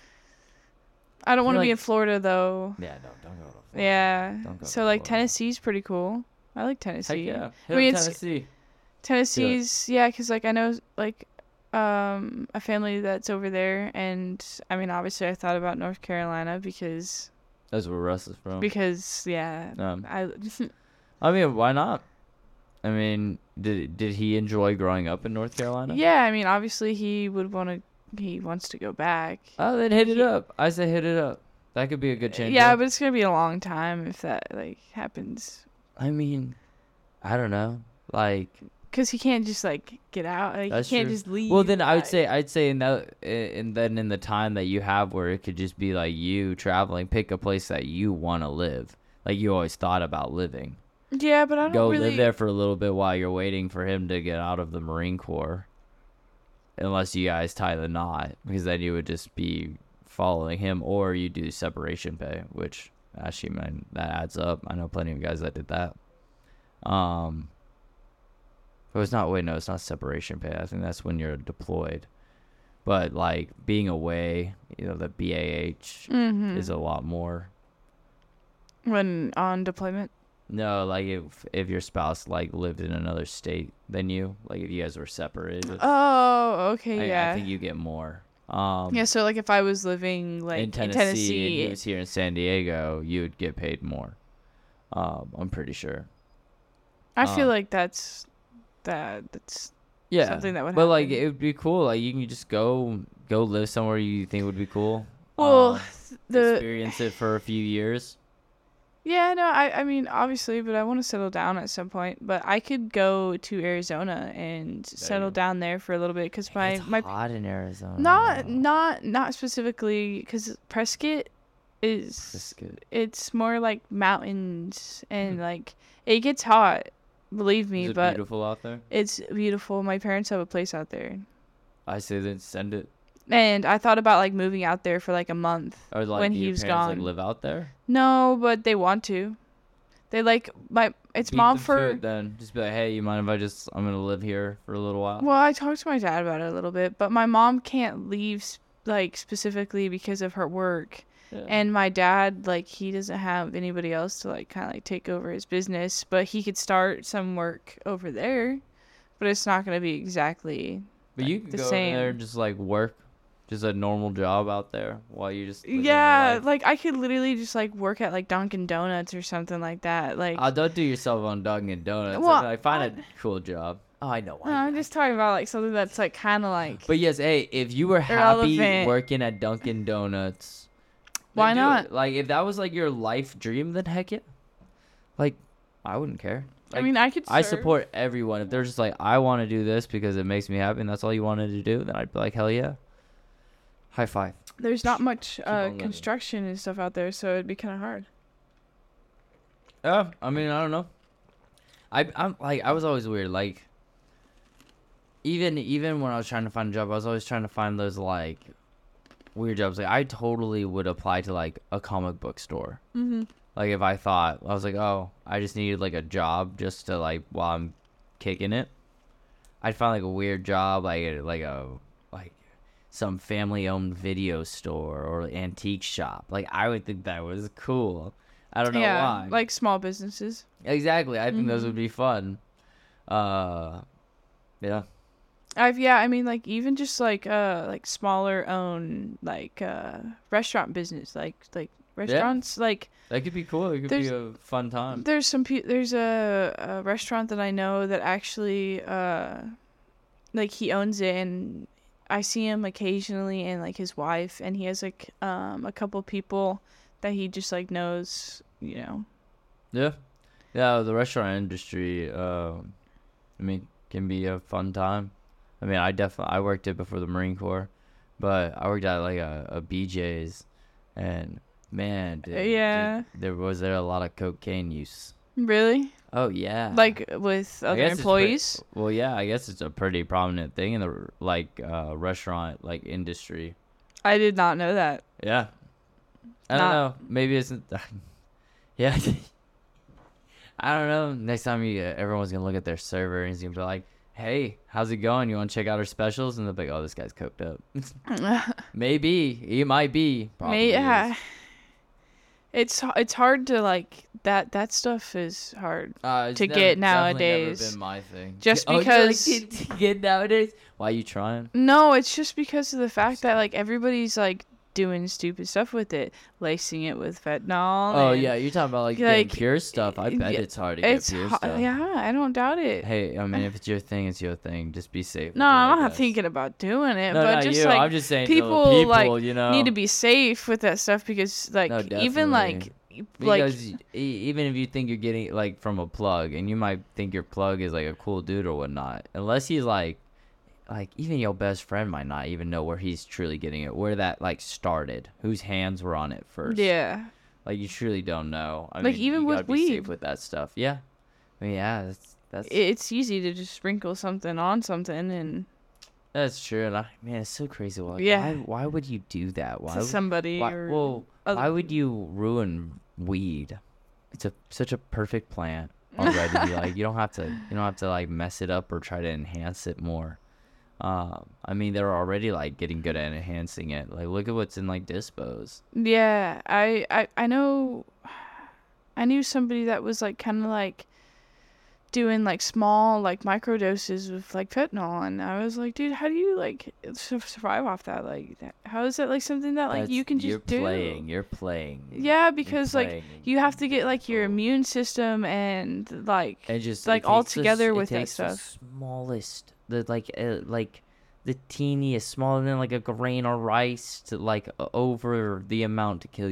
I don't want to feel be like- in Florida though. Yeah, no, don't go to Florida. Yeah. Don't go So to like Florida. Tennessee's pretty cool. I like Heck Tennessee. yeah. I Hit mean, up it's- Tennessee. Tennessee's yeah, 'cause like I know like um a family that's over there, and I mean obviously I thought about North Carolina because That's where Russ is from. because yeah Um, I I mean, why not? I mean, did did he enjoy growing up in North Carolina? yeah I mean obviously he would want to he wants to go back. Oh, then hit it He- up. I say hit it up. That could be a good change. Yeah, up. but it's gonna be a long time if that like happens. I mean, I don't know. Like, Cause he can't just like get out. Like That's he can't true. just leave. well, then I would like- say I'd say in that and then in the time that you have where it could just be like you traveling, pick a place that you want to live, like you always thought about living. Yeah, but I don't Go really. live there for a little bit while you're waiting for him to get out of the Marine Corps. Unless you guys tie the knot, because then you would just be following him, or you do separation pay, which actually, man, that adds up. I know plenty of guys that did that. Um, but it's not. Wait, no, it's not separation pay. I think that's when you're deployed. But like being away, you know, the B A H Mhm. is a lot more. When on deployment. No, like if if your spouse like lived in another state than you, like if you guys were separated, Oh, okay, I, yeah. I think you get more. Um, Yeah, so like if I was living like in Tennessee, and he was here in San Diego, you would get paid more. Um, I'm pretty sure. I feel um, like that's that that's Yeah, something that would but like happen. it would be cool. Like you can just go go live somewhere you think would be cool. Well, um, the experience it for a few years. Yeah, no, I, I mean, obviously, but I want to settle down at some point. But I could go to Arizona and settle you go. down there for a little bit because my It's my hot in Arizona. not though. not not specifically because Prescott is Prescott. it's more like mountains and like it gets hot. Believe me, Is it but beautiful out there? it's beautiful. My parents have a place out there, I say then send it. and I thought about like moving out there for like a month Or like when do he your was parents, gone. like live out there? No, but they want to. They like my it's Beat mom them to for. it then just be like, hey, you mind if I just I'm gonna live here for a little while? Well, I talked to my dad about it a little bit, but my mom can't leave s- like specifically because of her work. Yeah. And my dad, like, he doesn't have anybody else to like kind of like take over his business, but he could start some work over there, but it's not going to be exactly But you like, can the go same. over there and just like work, just a normal job out there while you just live your Yeah, life. like I could literally just like work at like Dunkin' Donuts or something like that. Like, Oh, don't do yourself on Dunkin' Donuts. Well, Like, find a cool job. Oh, I know. no, I'm just talking about like something that's like kind of like. But yes, hey, if you were happy Irrelevant. working at Dunkin' Donuts, then Why do not? it. Like, if that was like your life dream, then heck yeah. Like, I wouldn't care. I Like, mean, I could. I serve. support everyone. If they're just like, I want to do this because it makes me happy, and that's all you wanted to do, then I'd be like, hell yeah. High five. There's not much on uh, living. construction and stuff out there, so it'd be kind of hard. Yeah, I mean, I don't know. I I'm like I was always weird. Like even even when I was trying to find a job, I was always trying to find those like weird jobs. Like I totally would apply to like a comic book store. Mm-hmm. Like if I thought I was like, oh, I just needed like a job just to like while I'm kicking it, I'd find like a weird job, like a, like a like some family-owned video store or antique shop. Like I would think that was cool. I don't know Yeah, why. like small businesses. Exactly. I think those Mhm. would be fun. Uh, yeah. I've yeah, I mean like even just like uh like smaller own like uh restaurant business like like restaurants like That could be cool. It could be There's- a fun time. there's some pe- there's a, a restaurant that I know that actually uh like he owns it and I see him occasionally and like his wife and he has like um a couple people that he just like knows, you know. Yeah. Yeah, the restaurant industry, uh, I mean, can be a fun time. I mean, I definitely, I worked it before the Marine Corps, but I worked at like a, a B J's and man, did, did- Yeah. there was there a lot of cocaine use. Really? Oh, yeah. Like with I other guess it's pre- employees? well, yeah, I guess it's a pretty prominent thing in the like uh, restaurant like industry. I did not know that. Yeah. I don't Not- know. Maybe it's yeah. I don't know. Next time you, uh, everyone's gonna look at their server and he's gonna be like, "Hey, how's it going? You want to check out our specials?" And they'll be like, "Oh, this guy's coked up." Maybe he might be. Probably May, is. yeah. It's h- it's hard to like that that stuff is hard. Uh, it's to never- get definitely never nowadays. been my thing. Just Oh, you're like, because- "Get- to get nowadays. Why you trying? No, it's just because of the fact that like everybody's like doing stupid stuff with it, lacing it with fentanyl. Oh and yeah, you're talking about like, getting like, pure stuff. I bet yeah, it's hard to get It's pure ho- stuff. yeah, I don't doubt it. Hey, I mean, if it's your thing, it's your thing. Just be safe. with No, it, I'm I not guess. thinking about doing it, No, but not just you. like I'm just saying to the people, people, like you know, need to be safe with that stuff because like No, even like like because y- e- even if you think you're getting like from a plug, and you might think your plug is like a cool dude or whatnot, unless he's like, like even your best friend might not even know where he's truly getting it, where that like started, whose hands were on it first. yeah. Like you truly don't know. I Like, mean, even you with gotta be safe weed. with that stuff. Yeah. I mean, yeah, that's that's It's easy to just sprinkle something on something and that's true. And I, man, it's so crazy. Like, Yeah. Why, why would you do that? Why? to would- somebody Why, or well, other- why would you ruin weed? It's a such a perfect plant already. Like you don't have to you don't have to like mess it up or try to enhance it more. Um, I mean they're already like getting good at enhancing it. Like look at what's in like Dispos. Yeah, I, I I know I knew somebody that was like kind of like doing like small like micro doses with like fentanyl and I was like, dude, how do you like su- survive off that? Like that, how is that like something that like you That's- can just you're do? playing. You're playing. Yeah, You're because like playing. you have to get like your Oh. immune system and like and just like it all takes the s- together it with that takes the stuff. smallest, the like uh, like the teeniest, smaller than like a grain of rice to like o- over the amount to kill you.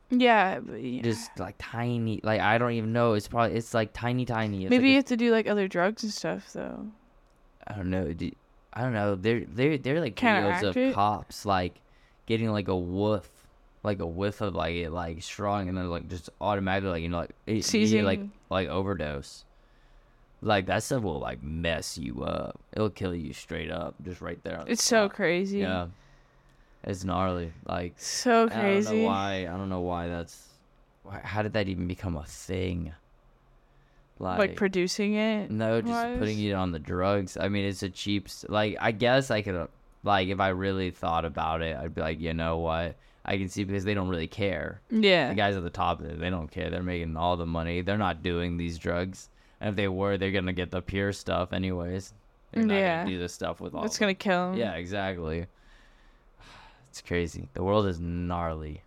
Yeah, but yeah. Just like tiny. Like I don't even know. It's probably it's like tiny, tiny. It's Maybe like you a- have to do like other drugs and stuff though. I don't know. do- I don't know. They're they're they're like Counteract videos of it? cops like getting like a whiff, like a whiff of like it like strong, and then like just automatically like you know like it, Seizing. like like overdose. Like that stuff will like mess you up. It'll kill you straight up, just right there. On the It's so spot. crazy. Yeah, it's gnarly. Like So I don't know crazy. why. I don't know why that's. Why, how did that even become a thing? Like, producing it. No, just wise? putting it on the drugs. I mean, it's a cheap. s- Like, I guess I could, uh, like, if I really thought about it, I'd be like, you know what? I can see because they don't really care. Yeah. The guys at the top, they they don't care. They're making all the money. They're not doing these drugs. And if they were, they're gonna get the pure stuff anyways. They're not Yeah. gonna do the stuff with all. It's the- gonna kill 'em. Yeah, exactly. It's crazy. The world is gnarly.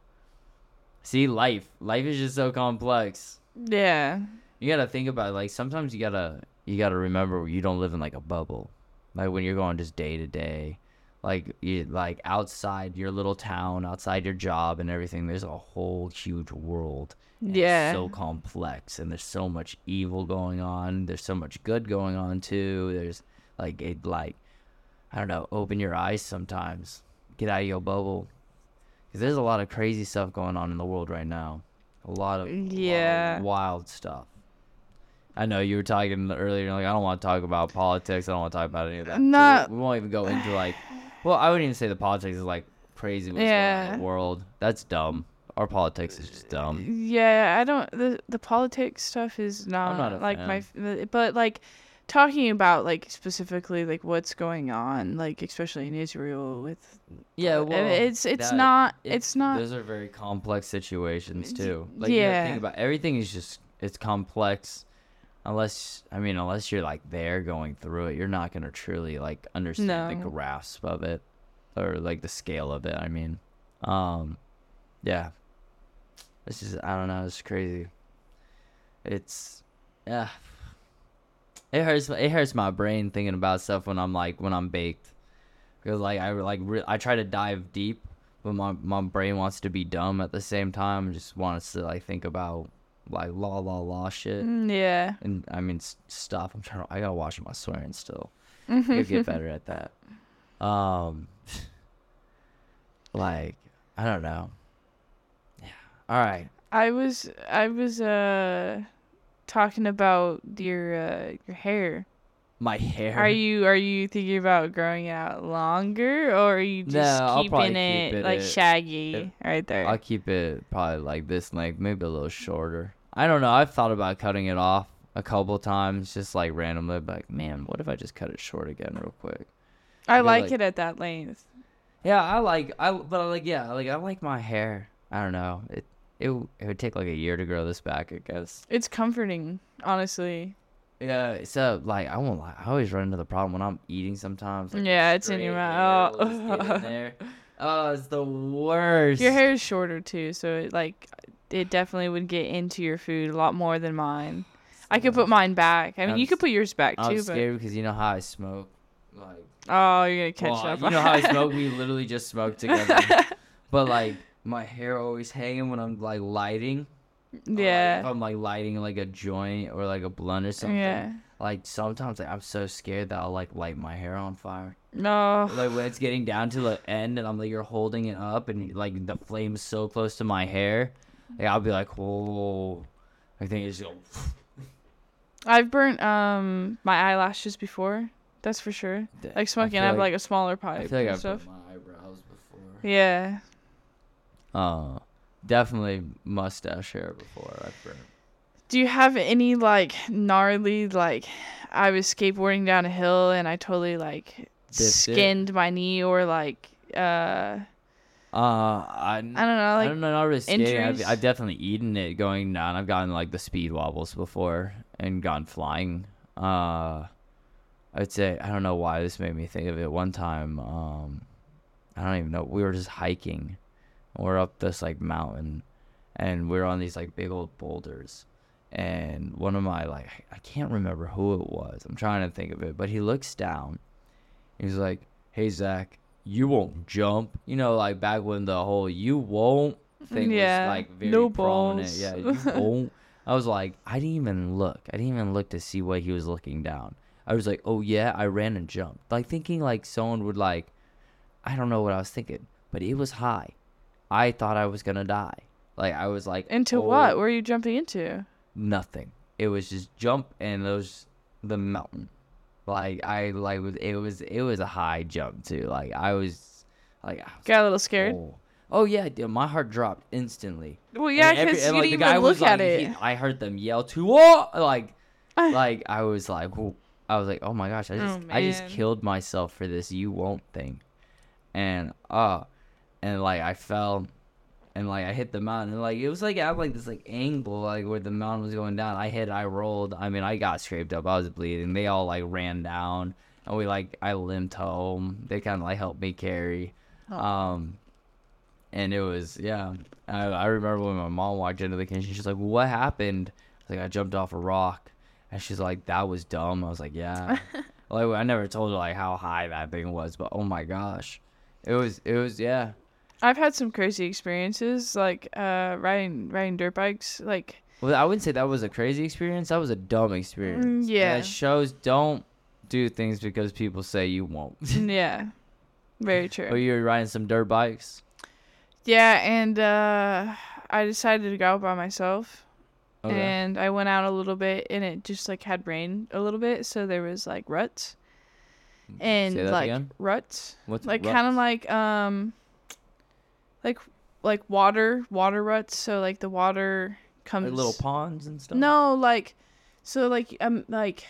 See, life. Life is just so complex. Yeah. You gotta think about it. Like sometimes you gotta you gotta remember you don't live in like a bubble. Like when you're going just day to day, like you like outside your little town, outside your job and everything. There's a whole huge world. and it's Yeah. so complex, and there's so much evil going on. There's so much good going on too. There's like it like I don't know. Open your eyes sometimes. Get out of your bubble. Because there's a lot of crazy stuff going on in the world right now. A lot of, a lot of Yeah. wild stuff. I know you were talking earlier, like, I don't want to talk about politics. I don't want to talk about any of that. So Not- we, we won't even go into, like, well, I wouldn't even say the politics is, like, crazy what's going on in Yeah. the world. That's dumb. Our politics is just dumb. Yeah, I don't. The the politics stuff is not, not a like my. fan. f- But like, talking about like specifically like what's going on, like especially in Israel with. Yeah, uh, well, it's it's that- not it- it's not. Those are very complex situations, too. Like, you gotta yeah. think about everything is just, it's complex. Unless, I mean, unless you're, like, there going through it, you're not going to truly, like, understand the No. grasp of it. Or, like, the scale of it, I mean. Um, yeah. It's just, I don't know, it's crazy. It's, yeah. It hurts, it hurts my brain thinking about stuff when I'm, like, when I'm baked. Because, like, I, like, re- I try to dive deep, but my, my brain wants to be dumb at the same time. Just wants to, like, think about, like, la, la, la shit. Mm, yeah. And, I mean, s- stuff. I'm trying to, I gotta watch my swearing still. I gotta get better at that. Um, like, I don't know. Yeah. All right. I was I was uh talking about your uh your hair. My hair. Are you are you thinking about growing it out longer, or are you No, just I'll probably keeping it, keep it like at- shaggy if- right there? I'll keep it probably like this length, maybe a little shorter. I don't know. I've thought about cutting it off a couple times, just like randomly. But like, man, what if I just cut it short again real quick? I because, like like- it at that length. Yeah, I like I, but I like yeah, like I like my hair. I don't know. It it w- it would take like a year to grow this back, I guess. It's comforting, honestly. Yeah, so like I won't lie. I always run into the problem when I'm eating sometimes. Like, the Yeah, it's in your straight mouth. hair will just get in there. Oh, it's the worst. Your hair is shorter too, so it like it definitely would get into your food a lot more than mine. I could put mine back. I mean, I'm you could s- put yours back I'm too, but scared because you know how I smoke. Like, oh, you're gonna catch well, up. you know how I smoke? We literally just smoke together. But like my hair always hanging when I'm like lighting. Or, like, Yeah. if I'm like lighting like a joint or like a blunt or something. Yeah. Like sometimes like I'm so scared that I'll like light my hair on fire. No. Like when it's getting down to the end and I'm like you're holding it up and like the flame's so close to my hair, like I'll be like, whoa. I think it's going. I've burnt um my eyelashes before. That's for sure. Like smoking, I, have like, a smaller pipe I feel like and I've stuff. burnt my eyebrows before. Yeah. Uh, definitely mustache hair before I've burnt. Do you have any like gnarly like I was skateboarding down a hill and I totally like Dipped it? skinned my knee, or like uh Uh, I, I don't know, like I don't know, not really skating. I've, injuries? I've definitely eaten it going down. I've gotten like the speed wobbles before and gone flying. Uh, I'd say I don't know why this made me think of it. One time, um, I don't even know. We were just hiking. We're up this like mountain, and we're on these like big old boulders. And one of my like I can't remember who it was. I'm trying to think of it, but he looks down. He's like, "Hey Zach, you won't jump." You know, like back when the whole "you won't" thing Yeah, was like very no prominent. balls. Yeah, you won't. I was like, I didn't even look. I didn't even look to see what he was looking down. I was like, oh yeah, I ran and jumped. Like thinking like someone would like, I don't know what I was thinking, but it was high. I thought I was gonna die. Like I was like, Into oh, what? Where are you jumping into? Nothing. It was just jump and those the mountain. Like I like was it was it was a high jump too. Like I was like I was Got a little scared. Oh, oh yeah, dude, my heart dropped instantly. Well, yeah, And every- because and, you like, didn't the guy even was look at like, it. he- I heard them yell too. Whoa! Like, like I was like, whoa. I was like, oh my gosh, I just Oh, I just man. killed myself for this you won't thing, and uh, and like I fell, and like I hit the mountain, and like it was like at like this like angle like where the mountain was going down. I hit, I rolled. I mean, I got scraped up. I was bleeding. They all like ran down, and we like I limped home. They kind of like helped me carry, um. And it was, yeah, I, I remember when my mom walked into the kitchen, she's like, what happened? I was like, I jumped off a rock. And she's like, that was dumb. I was like, yeah. Like, I never told her, like, how high that thing was. But, oh, my gosh. It was, it was, yeah. I've had some crazy experiences, like uh, riding riding dirt bikes. Like, Well, I wouldn't say that was a crazy experience. That was a dumb experience. Mm, yeah. And it shows don't do things because people say you won't. yeah, very But true. you were riding some dirt bikes? Yeah, and uh, I decided to go out by myself. Okay. And I went out a little bit, and it just like had rain a little bit, so there was like ruts. And Say that like again? ruts, What's like kind of ruts? like um, like like water water ruts. So like the water comes Like little ponds and stuff? No, like so like um like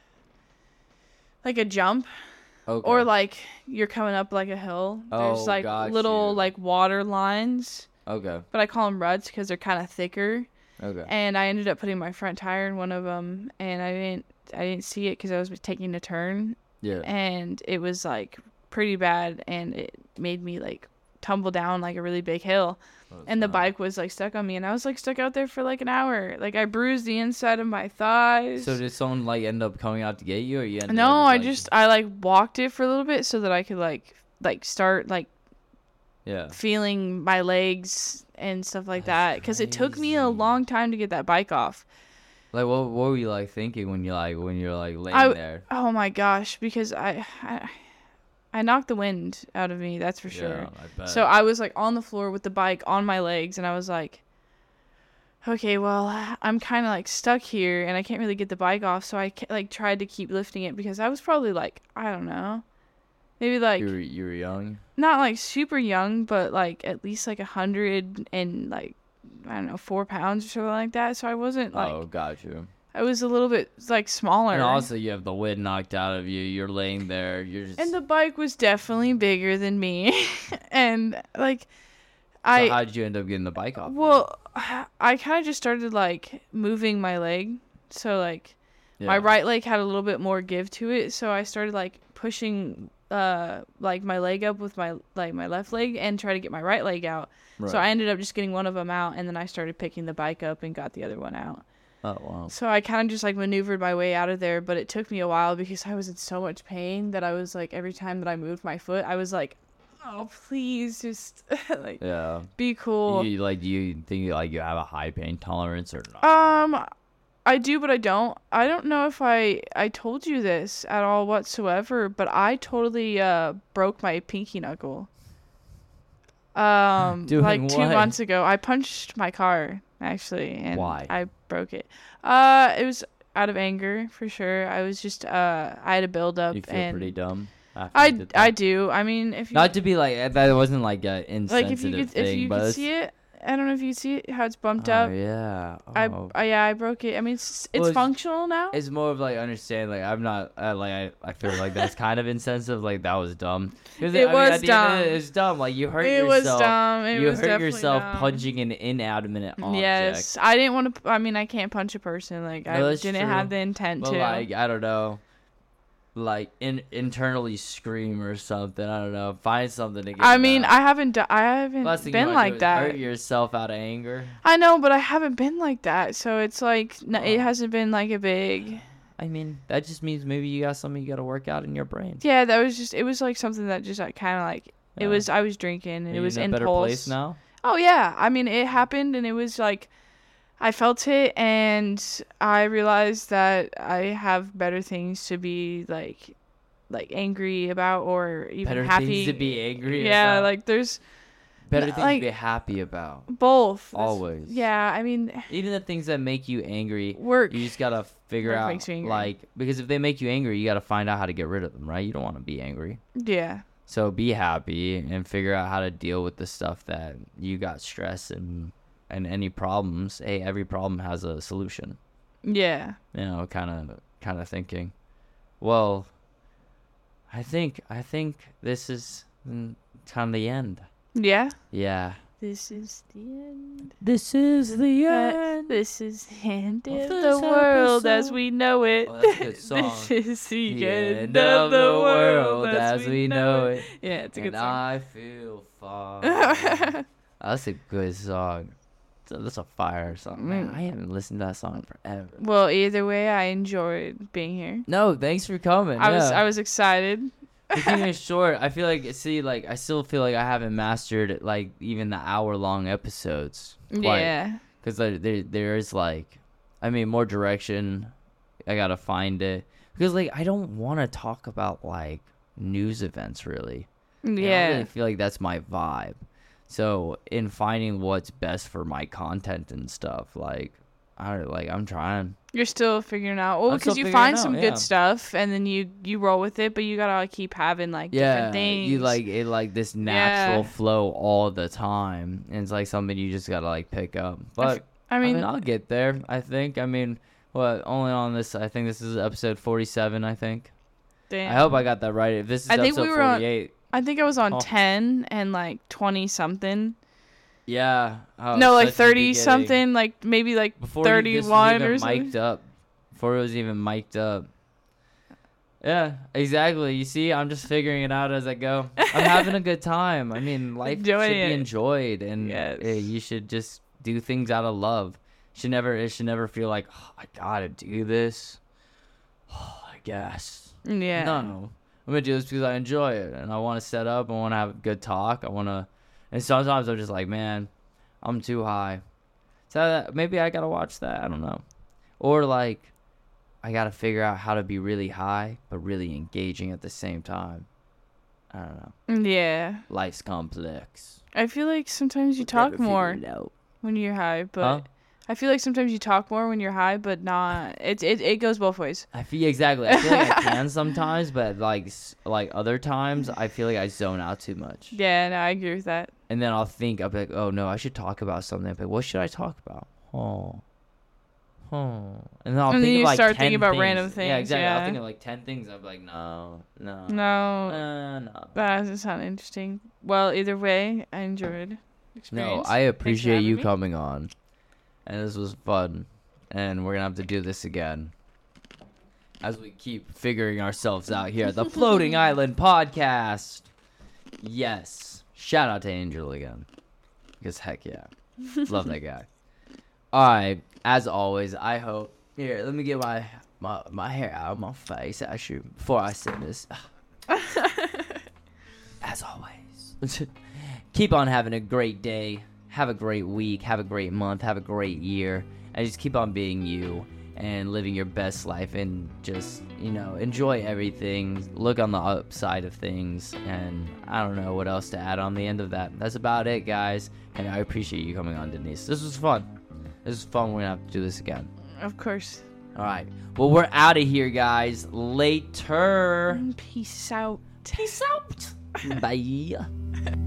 like a jump. Okay. Or like you're coming up like a hill. There's Oh, like got little you. like water lines, Okay. but I call them ruts because they're kind of thicker. Okay. And I ended up putting my front tire in one of them, and I didn't I didn't see it because I was taking a turn, Yeah. and it was like pretty bad, and it made me like tumble down like a really big hill. And the bike was like stuck on me, and I was like stuck out there for like an hour. Like I bruised the inside of my thighs. So did someone like end up coming out to get you, or you? Ended No, up I like- just I like walked it for a little bit so that I could like like start like yeah. feeling my legs and stuff like that, because it took me a crazy. long time to get that bike off. Like what? What were you like thinking when you like when you're like laying I- there? Oh my gosh, because I I, I knocked the wind out of me, that's for Yeah, sure. I bet. So I was like on the floor with the bike on my legs, and I was like, okay, well, I'm kind of like stuck here, and I can't really get the bike off. So I ca- like tried to keep lifting it, because I was probably like, I don't know, maybe like you were you were young. not like super young, but like at least like a hundred and like I don't know four pounds or something like that. So I wasn't like Oh, got you. I was a little bit like smaller. And also, you have the wind knocked out of you. You're laying there. You're just. And the bike was definitely bigger than me, and like so I how did you end up getting the bike off? you? well I kind of just started like moving my leg, so like my Yeah. right leg had a little bit more give to it, so I started like pushing uh like my leg up with my like my left leg and try to get my right leg out. So Right. I ended up just getting one of them out, and then I started picking the bike up and got the other one out. Oh wow. So I kind of just like maneuvered my way out of there, but it took me a while because I was in so much pain that I was like, every time that I moved my foot, I was like, oh, please just like Yeah. be cool. You, like, do you think like you have a high pain tolerance or not? Um, I do, but I don't. I don't know if I I told you this at all whatsoever, but I totally uh broke my pinky knuckle. Um, Doing like two what? months ago, I punched my car actually, and Why? I broke it. Uh, it was out of anger for sure. I was just uh, I had a build up, you feel and pretty dumb. After you I did I that? do. I mean, if you Not to be like that wasn't like a like insensitive if you could thing, if you but could it's- see it, I don't know if you see it, how it's bumped Oh, up. yeah. I, Oh. I yeah I broke it. I mean it's it's Well, it's- functional now. It's more of like understand like I'm not uh, like I, I feel like that's kind of insensitive, like that was dumb. 'Cause, It I mean, was at the end of dumb. It, it's dumb. Like you hurt It yourself. was dumb. It you was hurt definitely yourself dumb. punching an inanimate object. Yes, I didn't want to. I mean, I can't punch a person. Like No, I that's didn't true. have the intent But to. like I don't know, like in internally scream or something. I don't know. Find something to get. I it mean, out. I haven't. Do- I haven't Last thing you been wanna do like is that. Hurt yourself out of anger. I know, but I haven't been like that. So it's like n- it Oh. hasn't been like a big. I mean, that just means maybe you got something you got to work out in your brain. Yeah, that was just. It was like something that just like kind of like. It Yeah. was. I was drinking, and Are it you was in a impulse. better place now. Oh yeah, I mean it happened, and it was like I felt it, and I realized that I have better things to be like, like angry about, or even Better happy. things to be angry yeah, about. like there's Better n- things like, to be happy about. both. That's- Always. Yeah, I mean, Even the things that make you angry, work. you just gotta figure Work out, makes me angry. like, because if they make you angry, you gotta find out how to get rid of them, right? You don't want to be angry. Yeah. So be happy and figure out how to deal with the stuff that you got stress and and any problems. Hey, every problem has a solution. Yeah. You know, kind of kind of thinking. Well, I think I think this is mm, kind of the end. Yeah. Yeah. This is the end. This is the Uh, this is the end Of of this the world as episode. we know it. Oh, that's a good song. This is the, The end of the world as we know it. Yeah, it's a and good song. I feel fine. That's a good song. That's a, that's a fire song. Man, Mm. I haven't listened to that song forever. Well, either way, I enjoyed being here. No, thanks for coming. I was yeah. I was excited. Keeping it short, I feel like, see, like, I still feel like I haven't mastered, like, even the hour-long episodes. Yeah. Because there, there, there is, like, I mean, more direction. I gotta find it. Because, like, I don't want to talk about, like, news events, really. I don't Yeah. really feel like that's my vibe. So, in finding what's best for my content and stuff, like, I don't like, I'm trying. You're still figuring out. Well, I'm because still you figuring find it some out, good yeah. stuff, and then you you roll with it, but you gotta like, keep having like Yeah, different things. you like it, like this natural Yeah. flow all the time, and it's like something you just gotta like pick up. I But f- I I mean, mean, I'll get there. I think. I mean, what? Only on this. I think this is episode forty-seven. I think. damn. I hope I got that right. If this is I think episode we were on- forty-eight, I think I was on Oh. ten and like twenty something. yeah. Oh, no, like such the thirty beginning. something. Like maybe like Before you- this was thirty-one even or something. mic'd up. Before it was even mic'd up. Yeah, exactly. You see, I'm just figuring it out as I go. I'm having a good time. I mean, life Enjoy should be it. enjoyed, and Yes. uh, you should just do things out of love. Should never, it should never feel like, oh, I gotta do this. Oh, I guess. Yeah. No, I'm gonna do this because I enjoy it, and I want to set up. I want to have a good talk. I want to, and sometimes I'm just like, man, I'm too high. So that, maybe I gotta watch that. I don't know, or like, I gotta figure out how to be really high but really engaging at the same time. I don't know. Yeah. Life's complex. I feel like sometimes you Gotta talk figure more it out. when you're high, but Huh? I feel like sometimes you talk more when you're high, but not. It it it goes both ways. I feel exactly. I feel like I can sometimes, but like s- like other times, I feel like I zone out too much. Yeah, no, I agree with that. And then I'll think, I'll be like, oh no, I should talk about something. But what should I talk about? Oh. Oh. And then I'll And then think you of like start ten thinking about things. random Yeah, things, exactly. I'll yeah. think of like ten things. I'll be like, no, no. No, Uh, no. that doesn't sound interesting. Well, either way, I enjoyed. the No, experience. I Thanks for appreciate having you me. coming on. And this was fun. And we're going to have to do this again. As we keep figuring ourselves out here at the Floating Island Podcast. Yes. Shout out to Angel again. Because heck yeah. Love that guy. Alright. As always, I hope. Here, let me get my, my, my hair out of my face. Actually, before I say this. As always. Keep on having a great day. Have a great week. Have a great month. Have a great year. And just keep on being you and living your best life and just, you know, enjoy everything. Look on the upside of things. And I don't know what else to add on the end of that. That's about it, guys. And I appreciate you coming on, Denise. This was fun. This is fun. We're going to have to do this again. Of course. All right. Well, we're out of here, guys. Later. Peace out. Peace out. Bye.